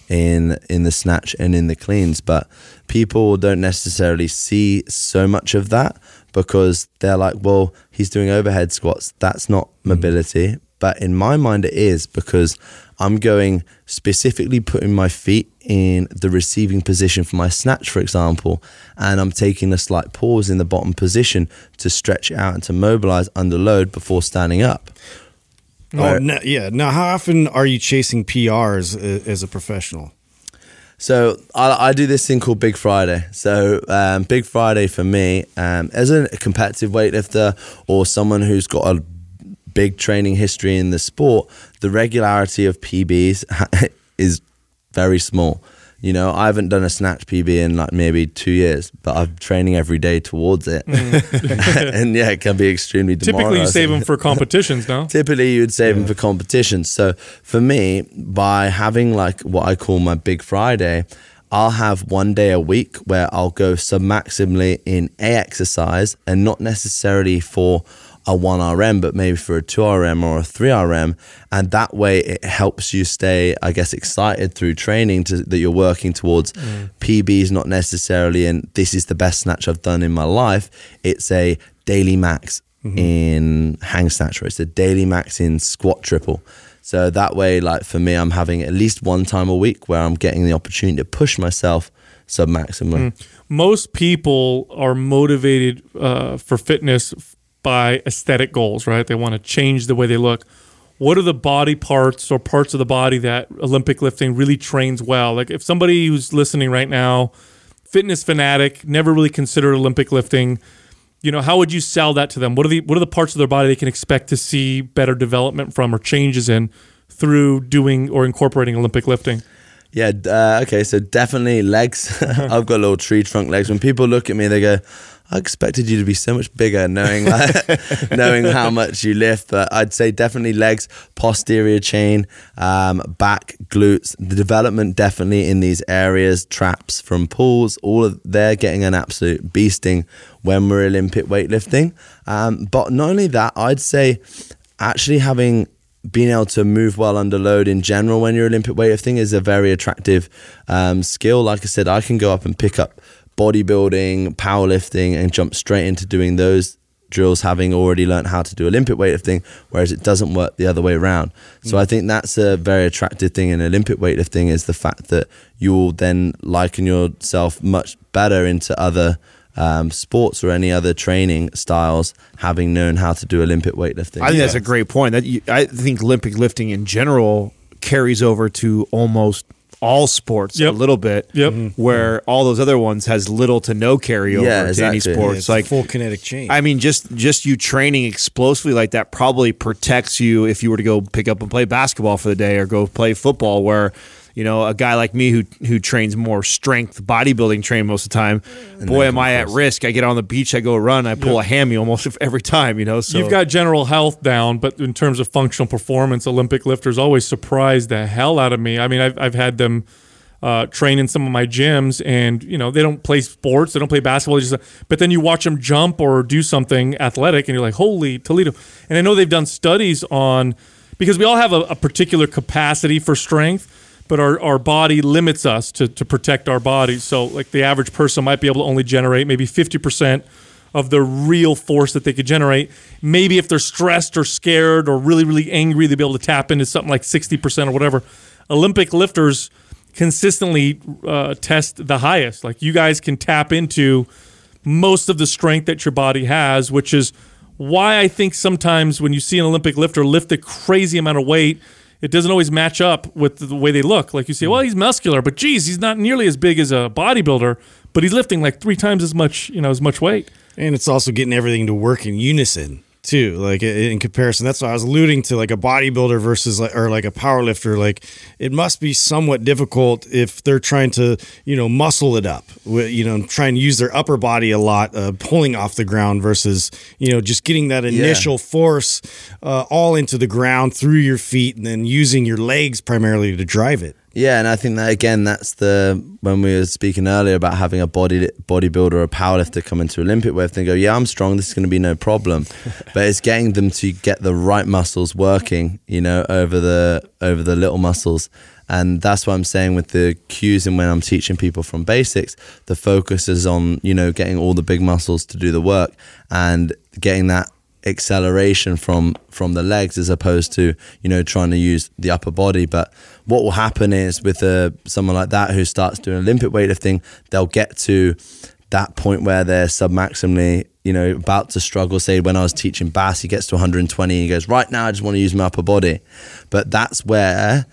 in the snatch and in the cleans. But people don't necessarily see so much of that, because they're like, well, he's doing overhead squats, that's not mobility. But in my mind it is, because I'm going specifically putting my feet in the receiving position for my snatch, for example, and I'm taking a slight pause in the bottom position to stretch it out and to mobilize under load before standing up. Oh, no, yeah. Now, how often are you chasing PRs as a professional? So I do this thing called Big Friday. So Big Friday for me, as a competitive weightlifter or someone who's got a big training history in the sport, the regularity of PBs is very small. I haven't done a snatch PB in like maybe 2 years, but I'm training every day towards it. And yeah, it can be extremely demoralizing. Typically you save them for competitions, no? Typically you'd save them for competitions. So for me, by having like what I call my Big Friday, I'll have 1 day a week where I'll go submaximally in a exercise, and not necessarily for a 1RM, but maybe for a 2RM or a 3RM. And that way it helps you stay, I guess, excited through training that you're working towards PBs, not necessarily, and this is the best snatch I've done in my life. It's a daily max in hang snatch, or it's a daily max in squat triple. So that way, like for me, I'm having at least 1 time a week where I'm getting the opportunity to push myself submaximally. Most people are motivated for fitness by aesthetic goals, right? They want to change the way they look. What are the body parts or parts of the body that Olympic lifting really trains well? Like if somebody who's listening right now, fitness fanatic, never really considered Olympic lifting, how would you sell that to them? What are the parts of their body they can expect to see better development from or changes in through doing or incorporating Olympic lifting? Yeah, okay, so definitely legs. I've got little tree trunk legs. When people look at me, they go, I expected you to be so much bigger, knowing how much you lift. But I'd say definitely legs, posterior chain, back, glutes. The development definitely in these areas, traps from pulls, they're getting an absolute beasting when we're Olympic weightlifting. But not only that, I'd say actually being able to move well under load in general when you're Olympic weightlifting is a very attractive skill. Like I said, I can go up and pick up bodybuilding, powerlifting, and jump straight into doing those drills having already learned how to do Olympic weightlifting, whereas it doesn't work the other way around. So I think that's a very attractive thing in Olympic weightlifting, is the fact that you'll then liken yourself much better into other sports or any other training styles, having known how to do Olympic weightlifting. I think that's a great point. I think Olympic lifting in general carries over to almost all sports a little bit, where all those other ones has little to no carryover to any sports. It's like full kinetic change. I mean, just you training explosively like that probably protects you if you were to go pick up and play basketball for the day or go play football, where a guy like me who trains more strength, bodybuilding train most of the time, boy, am I at risk. I get on the beach, I go run, I pull a hammy almost every time, So you've got general health down, but in terms of functional performance, Olympic lifters always surprise the hell out of me. I mean, I've had them train in some of my gyms, and they don't play sports, they don't play basketball, but then you watch them jump or do something athletic, and you're like, holy Toledo! And I know they've done studies on, because we all have a particular capacity for strength, but our body limits us to protect our bodies. So, like the average person might be able to only generate maybe 50% of the real force that they could generate. Maybe if they're stressed or scared or really, really angry, they'll be able to tap into something like 60% or whatever. Olympic lifters consistently test the highest. Like you guys can tap into most of the strength that your body has, which is why I think sometimes when you see an Olympic lifter lift a crazy amount of weight, it doesn't always match up with the way they look. Like you say, well, he's muscular, but geez, he's not nearly as big as a bodybuilder, but he's lifting like 3 times as much weight. And it's also getting everything to work in unison too, like in comparison. That's why I was alluding to, like a bodybuilder versus like a power lifter. Like it must be somewhat difficult if they're trying to muscle it up, try and use their upper body a lot, pulling off the ground versus just getting that initial force all into the ground through your feet, and then using your legs primarily to drive it. Yeah, and I think that, again, that's when we were speaking earlier about having a bodybuilder or a powerlifter come into Olympic weightlifting and go, yeah, I'm strong, this is going to be no problem. But it's getting them to get the right muscles working, over the little muscles. And that's what I'm saying with the cues, and when I'm teaching people from basics, the focus is on, getting all the big muscles to do the work and getting that acceleration from the legs as opposed to trying to use the upper body. But what will happen is with someone like that who starts doing Olympic weightlifting, they'll get to that point where they're submaximally about to struggle. Say when I was teaching Bass, he gets to 120 and he goes, right now I just want to use my upper body. But that's where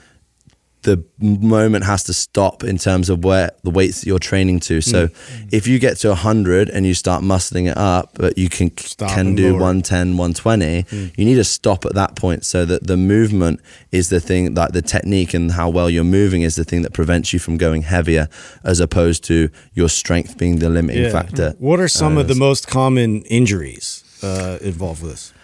the moment has to stop in terms of where the weights that you're training to. So if you get to 100 and you start muscling it up, but you can do 110, 120, you need to stop at that point, so that the movement is the thing, like the technique and how well you're moving is the thing that prevents you from going heavier, as opposed to your strength being the limiting factor. What are some of the most common injuries involved with this?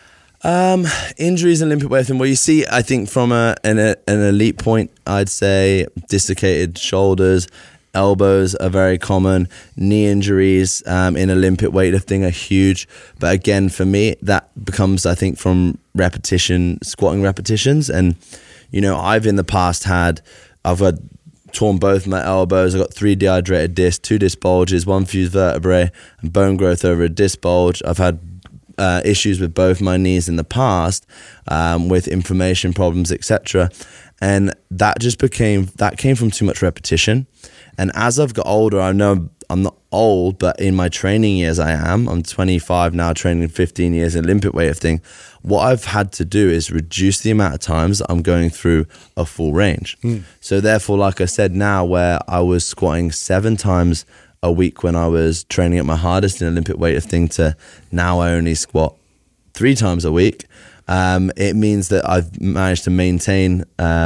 Injuries in Olympic weightlifting. Well, you see, I think from an elite point, I'd say dislocated shoulders, elbows are very common. Knee injuries in Olympic weightlifting are huge. But again, for me, that becomes, I think, from squatting repetitions. And, I've in the past I've had torn both my elbows. I've got 3 dehydrated discs, 2 disc bulges, 1 fused vertebrae, and bone growth over a disc bulge. I've had issues with both my knees in the past, with inflammation problems, etc. And that came from too much repetition. And as I've got older, I know I'm not old, but in my training years I'm 25 now, training 15 years in Olympic weightlifting. What I've had to do is reduce the amount of times that I'm going through a full range. So therefore, like I said, now where I was squatting 7 times a week when I was training at my hardest in Olympic weightlifting, to now I only squat 3 times a week. It means that I've managed to maintain,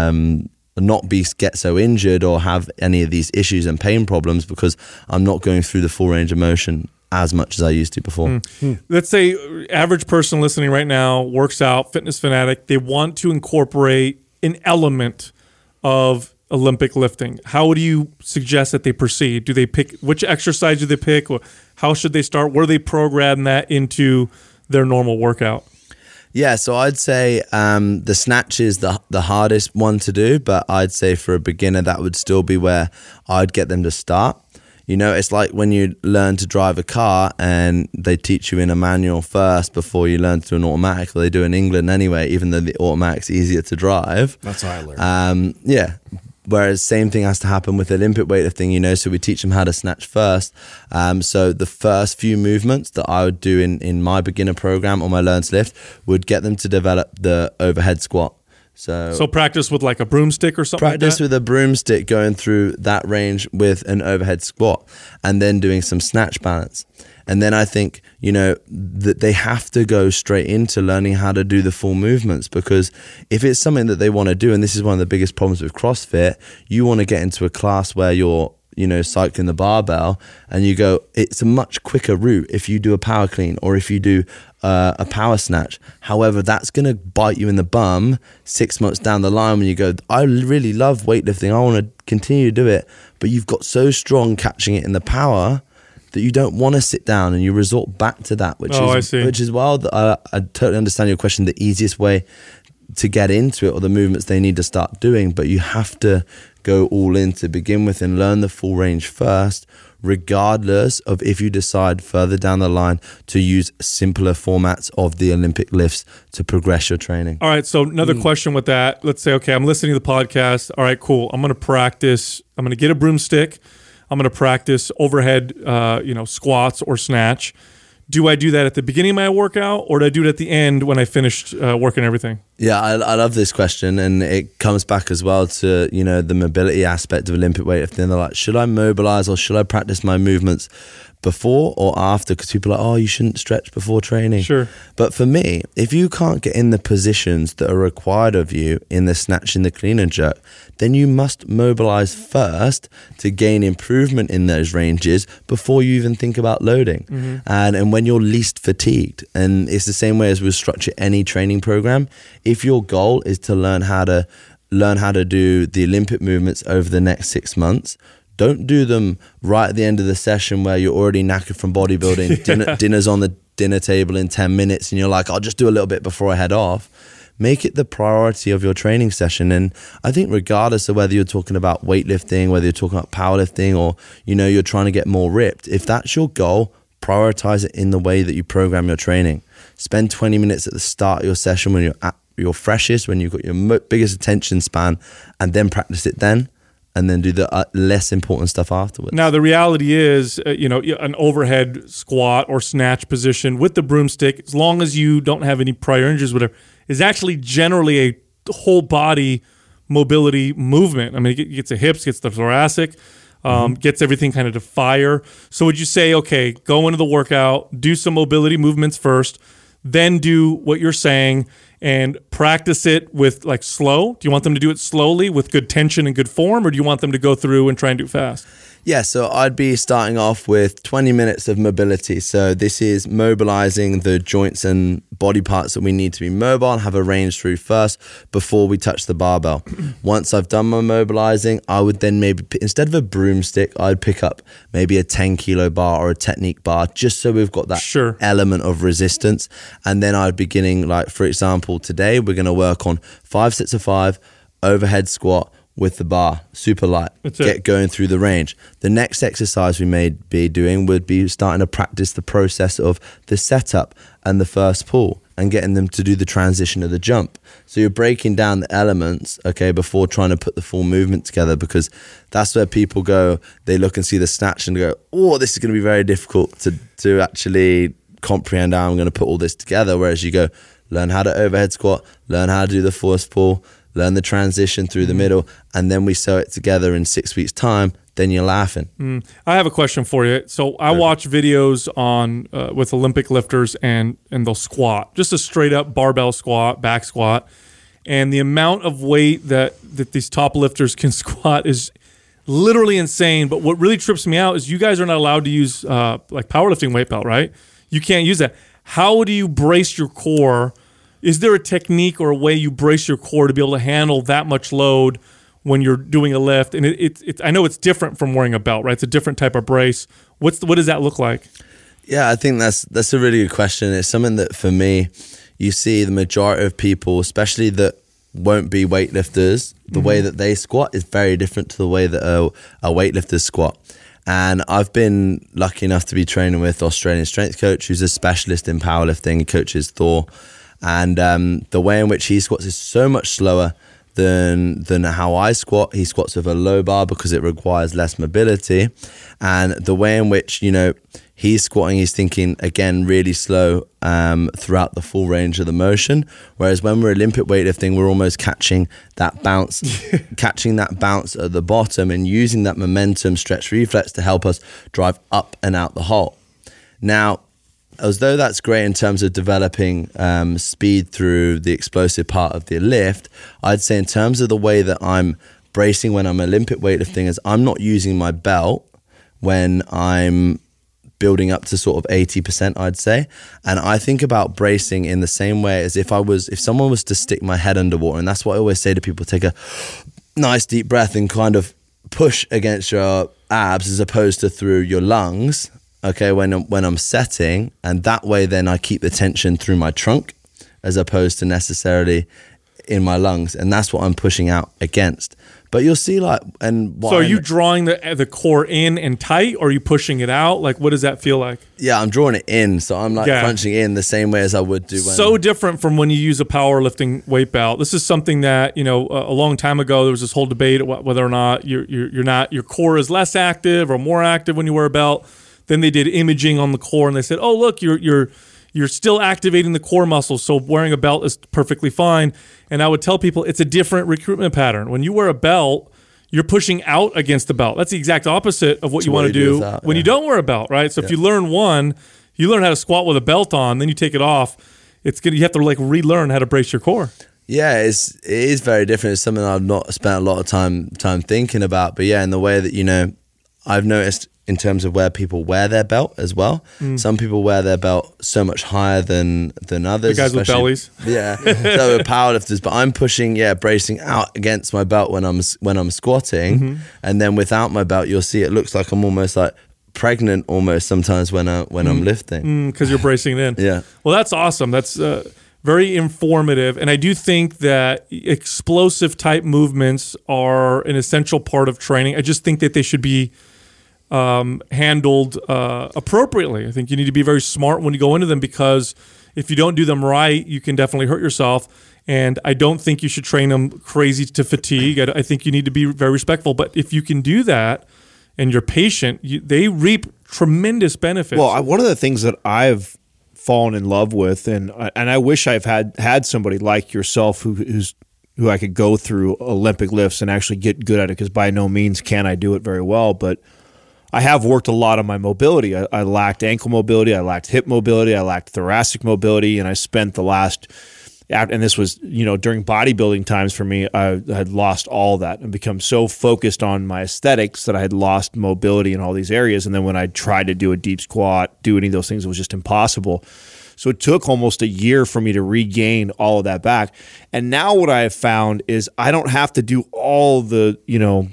not get so injured or have any of these issues and pain problems, because I'm not going through the full range of motion as much as I used to before. Let's say average person listening right now works out, fitness fanatic, they want to incorporate an element of Olympic lifting. How do you suggest that they proceed? Do they pick, which exercise do they pick? Or how should they start? Where do they program that into their normal workout? Yeah, so I'd say the snatch is the hardest one to do, but I'd say for a beginner that would still be where I'd get them to start. It's like when you learn to drive a car and they teach you in a manual first before you learn to do an automatic. They do in England anyway, even though the automatic's easier to drive. That's how I learned. Yeah. Whereas same thing has to happen with Olympic weightlifting, so we teach them how to snatch first. So the first few movements that I would do in my beginner program or my Learn to Lift would get them to develop the overhead squat. So practice with like a broomstick or something. Practice with a broomstick, going through that range with an overhead squat, and then doing some snatch balance. And then I think, that they have to go straight into learning how to do the full movements, because if it's something that they want to do, and this is one of the biggest problems with CrossFit, you want to get into a class where you're cycling the barbell and you go, it's a much quicker route if you do a power clean or if you do a power snatch. However, that's going to bite you in the bum 6 months down the line when you go, I really love weightlifting, I want to continue to do it, but you've got so strong catching it in the power that you don't want to sit down and you resort back to that, which is wild. I totally understand your question, the easiest way to get into it or the movements they need to start doing, but you have to go all in to begin with and learn the full range first, regardless of if you decide further down the line to use simpler formats of the Olympic lifts to progress your training. All right, so another question with that. Let's say, okay, I'm listening to the podcast. All right, cool. I'm going to practice. I'm going to get a broomstick. I'm going to practice overhead, squats or snatch. Do I do that at the beginning of my workout, or do I do it at the end when I finished working everything? Yeah, I love this question, and it comes back as well to the mobility aspect of Olympic weightlifting. They're like, should I mobilize or should I practice my movements before or after? Because people are like, oh, you shouldn't stretch before training. Sure. But for me, if you can't get in the positions that are required of you in the snatch, in the clean and jerk, then you must mobilize first to gain improvement in those ranges before you even think about loading. Mm-hmm. And when you're least fatigued, and it's the same way as we structure any training program, if your goal is to learn how to do the Olympic movements over the next 6 months, don't do them right at the end of the session where you're already knackered from bodybuilding, dinner's on the dinner table in 10 minutes and you're like, I'll just do a little bit before I head off. Make it the priority of your training session. And I think regardless of whether you're talking about weightlifting, whether you're talking about powerlifting, or you're trying to get more ripped, if that's your goal, prioritize it in the way that you program your training. Spend 20 minutes at the start of your session when you're at your freshest, when you've got your biggest attention span, and then practice it then. And then do the less important stuff afterwards. Now, the reality is, an overhead squat or snatch position with the broomstick, as long as you don't have any prior injuries, whatever, is actually generally a whole body mobility movement. I mean, it gets the hips, gets the thoracic, gets everything kind of to fire. So would you say, okay, go into the workout, do some mobility movements first, then do what you're saying, and practice it with slow? Do you want them to do it slowly with good tension and good form, or do you want them to go through and try and do it fast? Yeah, so I'd be starting off with 20 minutes of mobility. So this is mobilizing the joints and body parts that we need to be mobile and have a range through first before we touch the barbell. Once I've done my mobilizing, I would then maybe, instead of a broomstick, I'd pick up maybe a 10 kilo bar or a technique bar, just so we've got that element of resistance. And then I'd beginning, for example, today we're going to work on 5 sets of 5 overhead squat with the bar, super light, get going through the range. The next exercise we may be doing would be starting to practice the process of the setup and the first pull and getting them to do the transition of the jump. So you're breaking down the elements, before trying to put the full movement together, because that's where people go, they look and see the snatch and go, oh, this is going to be very difficult to actually comprehend how I'm going to put all this together. Whereas you go, learn how to overhead squat, learn how to do the first pull, learn the transition through the middle, and then we sew it together in 6 weeks' time, then you're laughing. I have a question for you. So I watch videos on with Olympic lifters and they'll squat, just a straight up barbell squat, back squat. And the amount of weight that these top lifters can squat is literally insane. But what really trips me out is you guys are not allowed to use powerlifting weight belt, right? You can't use that. How do you brace your core? Is there a technique or a way you brace your core to be able to handle that much load when you're doing a lift? And I know it's different from wearing a belt, right? It's a different type of brace. What does that look like? Yeah, I think that's a really good question. It's something that for me, you see the majority of people, especially that won't be weightlifters, the way that they squat is very different to the way that a weightlifter squat. And I've been lucky enough to be training with Australian strength coach, who's a specialist in powerlifting. He coaches Thor. And the way in which he squats is so much slower than how I squat. He squats with a low bar because it requires less mobility. And the way in which, he's squatting, he's thinking, again, really slow throughout the full range of the motion. Whereas when we're Olympic weightlifting, we're almost catching that bounce, at the bottom and using that momentum stretch reflex to help us drive up and out the hole. Now, as though that's great in terms of developing speed through the explosive part of the lift, I'd say in terms of the way that I'm bracing when I'm Olympic weightlifting is I'm not using my belt when I'm building up to sort of 80%, I'd say. And I think about bracing in the same way as if someone was to stick my head underwater, and that's what I always say to people, take a nice deep breath and kind of push against your abs as opposed to through your lungs, okay, when I'm setting, and that way then I keep the tension through my trunk as opposed to necessarily in my lungs, and that's what I'm pushing out against. But you'll see, like, and so are you drawing the core in and tight, or are you pushing it out? Like, what does that feel like? Yeah, I'm drawing it in, so I'm like crunching in the same way as I would do. So different from when you use a powerlifting weight belt. This is something that, you know, a long time ago there was this whole debate whether or not your core is less active or more active when you wear a belt. Then they did imaging on the core, and they said, oh, look, you're still activating the core muscles, so wearing a belt is perfectly fine. And I would tell people it's a different recruitment pattern. When you wear a belt, you're pushing out against the belt. That's the exact opposite of what you want to do when you don't wear a belt, right? So if you learn you learn how to squat with a belt on, then you take it off. You have to like relearn how to brace your core. Yeah, it is very different. It's something I've not spent a lot of time thinking about. But yeah, in the way that, you know, I've noticed in terms of where people wear their belt as well. Some people wear their belt so much higher than others. The guys with bellies. Yeah, so we're powerlifters. But I'm pushing, bracing out against my belt when I'm squatting, and then without my belt, you'll see it looks like I'm almost like pregnant almost sometimes when I'm lifting. Because you're bracing it in. Yeah. Well, that's awesome. That's very informative, and I do think that explosive type movements are an essential part of training. I just think that they should be handled appropriately. I think you need to be very smart when you go into them, because if you don't do them right, you can definitely hurt yourself. And I don't think you should train them crazy to fatigue. I think you need to be very respectful. But if you can do that and you're patient, they reap tremendous benefits. Well, one of the things that I've fallen in love with, and I wish I've had somebody like yourself who I could go through Olympic lifts and actually get good at it, because by no means can I do it very well, but I have worked a lot on my mobility. I lacked ankle mobility, I lacked hip mobility, I lacked thoracic mobility, and I spent the last, and this was, you know, during bodybuilding times for me, I had lost all that and become so focused on my aesthetics that I had lost mobility in all these areas. And then when I tried to do a deep squat, do any of those things, it was just impossible. So it took almost a year for me to regain all of that back. And now what I have found is I don't have to do all the, you know,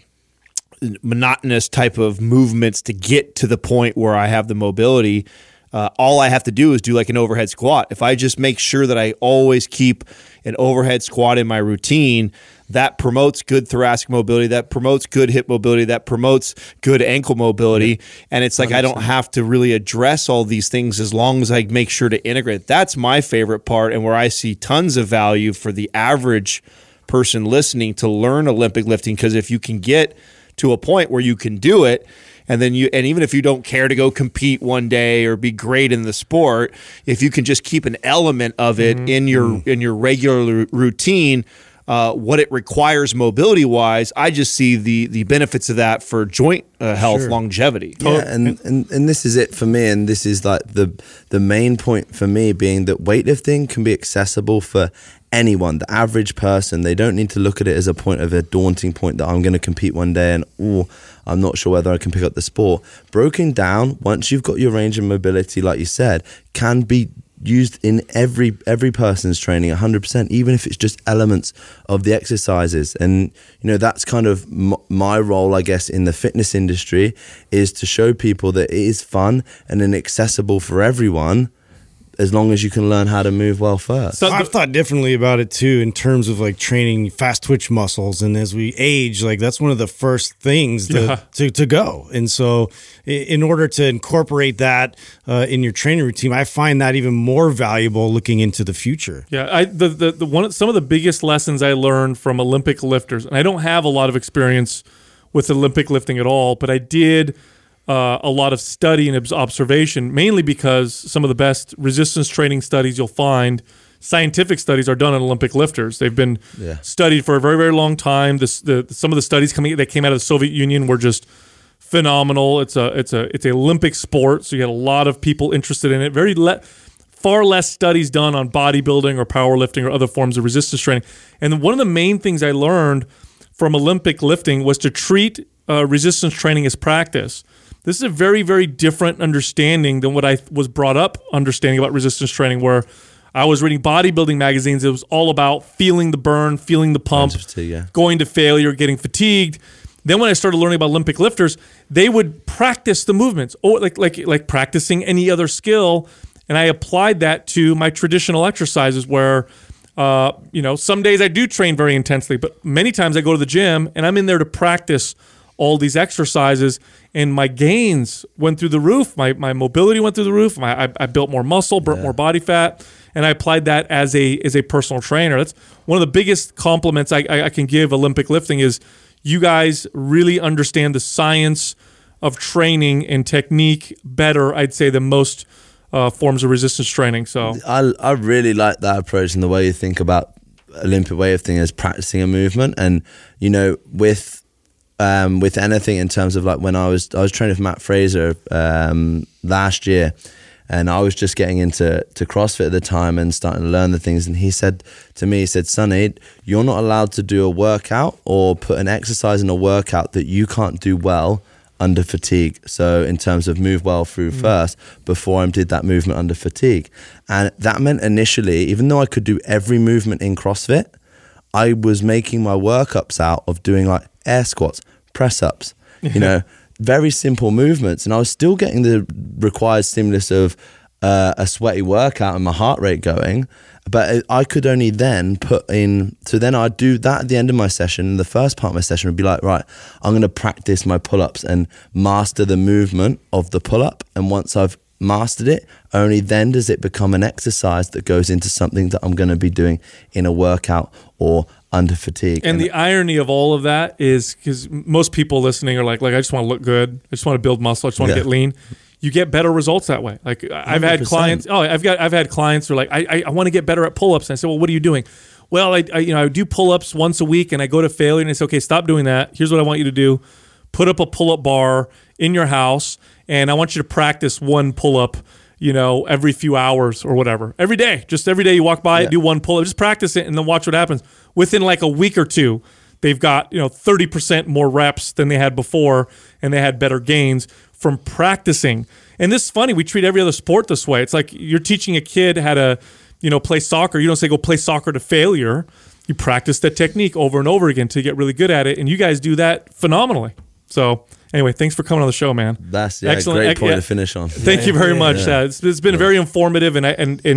monotonous type of movements to get to the point where I have the mobility. All I have to do is do like an overhead squat. If I just make sure that I always keep an overhead squat in my routine, that promotes good thoracic mobility, that promotes good hip mobility, that promotes good ankle mobility. And it's like 100%. I don't have to really address all these things as long as I make sure to integrate. That's my favorite part, and where I see tons of value for the average person listening to learn Olympic lifting, because if you can get to a point where you can do it, and even if you don't care to go compete one day or be great in the sport, if you can just keep an element of it in your regular routine, what it requires mobility wise, I just see the benefits of that for joint health, longevity. Yeah, and this is it for me, and this is like the main point for me being that weightlifting can be accessible for anyone, the average person. They don't need to look at it as a daunting point that I'm going to compete one day and I'm not sure whether I can pick up the sport. Broken down, once you've got your range of mobility, like you said, can be used in every person's training 100%, even if it's just elements of the exercises. And you know, that's kind of my role, I guess, in the fitness industry, is to show people that it is fun and accessible for everyone, as long as you can learn how to move well first. So I've thought differently about it too, in terms of like training fast twitch muscles. And as we age, like that's one of the first things to go. And so in order to incorporate that in your training routine, I find that even more valuable looking into the future. Yeah, some of the biggest lessons I learned from Olympic lifters, and I don't have a lot of experience with Olympic lifting at all, but I did a lot of study and observation, mainly because some of the best resistance training studies you'll find, scientific studies, are done on Olympic lifters. They've been studied for a very, very long time. Some of the studies that came out of the Soviet Union were just phenomenal. It's an Olympic sport, so you get a lot of people interested in it. Far less studies done on bodybuilding or powerlifting or other forms of resistance training. And one of the main things I learned from Olympic lifting was to treat resistance training as practice. This is a very, very different understanding than what I was brought up understanding about resistance training, where I was reading bodybuilding magazines. It was all about feeling the burn, feeling the pump, going to failure, getting fatigued. Then when I started learning about Olympic lifters, they would practice the movements, or like practicing any other skill. And I applied that to my traditional exercises where, some days I do train very intensely, but many times I go to the gym and I'm in there to practice all these exercises, and my gains went through the roof. My mobility went through the roof. I built more muscle, burnt more body fat, and I applied that as a personal trainer. That's one of the biggest compliments I can give Olympic lifting is you guys really understand the science of training and technique better, I'd say, than most forms of resistance training. So I really like that approach and the way you think about Olympic weightlifting as practicing a movement. And with anything in terms of like when I was training with Matt Fraser last year, and I was just getting into CrossFit at the time and starting to learn the things. And he said to me, Sonny, you're not allowed to do a workout or put an exercise in a workout that you can't do well under fatigue. So in terms of move well through first before I did that movement under fatigue. And that meant initially, even though I could do every movement in CrossFit, I was making my workups out of doing like air squats, press ups, very simple movements. And I was still getting the required stimulus of a sweaty workout and my heart rate going. But I could only then put in, so then I'd do that at the end of my session. The first part of my session would be like, right, I'm going to practice my pull-ups and master the movement of the pull-up. And once I've mastered it, only then does it become an exercise that goes into something that I'm going to be doing in a workout or under fatigue. And the irony of all of that is, because most people listening are like, I just want to look good. I just want to build muscle. I just want to get lean. You get better results that way. Like I've 100%. Had clients. I've had clients who are like, I want to get better at pull-ups. And I said, well, what are you doing? Well, I do pull-ups once a week, and I go to failure. And I say, okay, stop doing that. Here's what I want you to do: put up a pull-up bar in your house, and I want you to practice one pull-up, every few hours or whatever, every day. Just every day you walk by, do one pull-up, just practice it, and then watch what happens. Within like a week or two, they've got 30% more reps than they had before, and they had better gains from practicing. And this is funny, we treat every other sport this way. It's like you're teaching a kid how to, play soccer. You don't say go play soccer to failure. You practice that technique over and over again to get really good at it. And you guys do that phenomenally. So anyway, thanks for coming on the show, man. That's excellent. Great point to finish on. Thank you very much. It's been very informative, and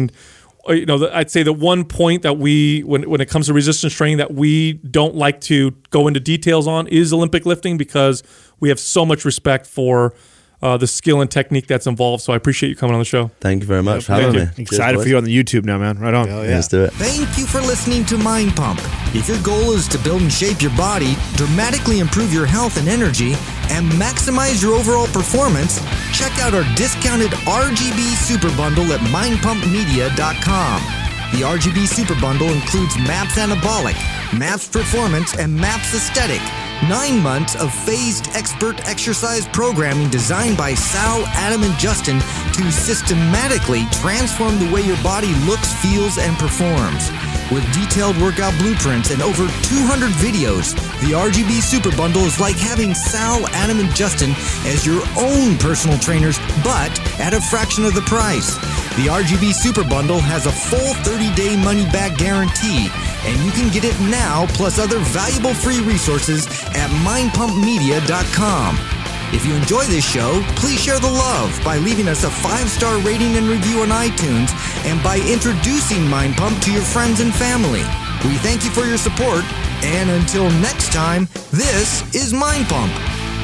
I'd say the one point that when it comes to resistance training that we don't like to go into details on is Olympic lifting, because we have so much respect for the skill and technique that's involved. So I appreciate you coming on the show. Thank you very much for having me. Excited for you on the YouTube now, man. Right on. Let's do it. Thank you for listening to Mind Pump. If your goal is to build and shape your body, dramatically improve your health and energy, and maximize your overall performance, check out our discounted RGB Super Bundle at mindpumpmedia.com. The RGB Super Bundle includes MAPS Anabolic, MAPS Performance, and MAPS Aesthetic. 9 months of phased expert exercise programming designed by Sal, Adam, and Justin to systematically transform the way your body looks, feels, and performs. With detailed workout blueprints and over 200 videos, the RGB Super Bundle is like having Sal, Adam, and Justin as your own personal trainers, but at a fraction of the price. The RGB Super Bundle has a full 30-day money-back guarantee, and you can get it now plus other valuable free resources at mindpumpmedia.com. If you enjoy this show, please share the love by leaving us a 5-star rating and review on iTunes, and by introducing Mind Pump to your friends and family. We thank you for your support, and until next time, this is Mind Pump.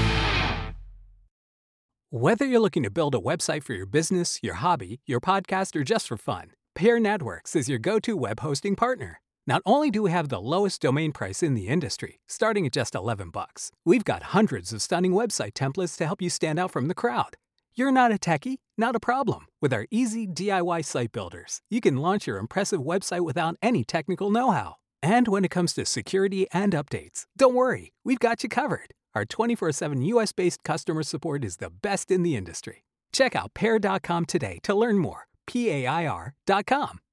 Whether you're looking to build a website for your business, your hobby, your podcast, or just for fun, Pair Networks is your go-to web hosting partner. Not only do we have the lowest domain price in the industry, starting at just $11, we've got hundreds of stunning website templates to help you stand out from the crowd. You're not a techie? Not a problem. With our easy DIY site builders, you can launch your impressive website without any technical know-how. And when it comes to security and updates, don't worry, we've got you covered. Our 24/7 US-based customer support is the best in the industry. Check out Pair.com today to learn more. PAIR.com.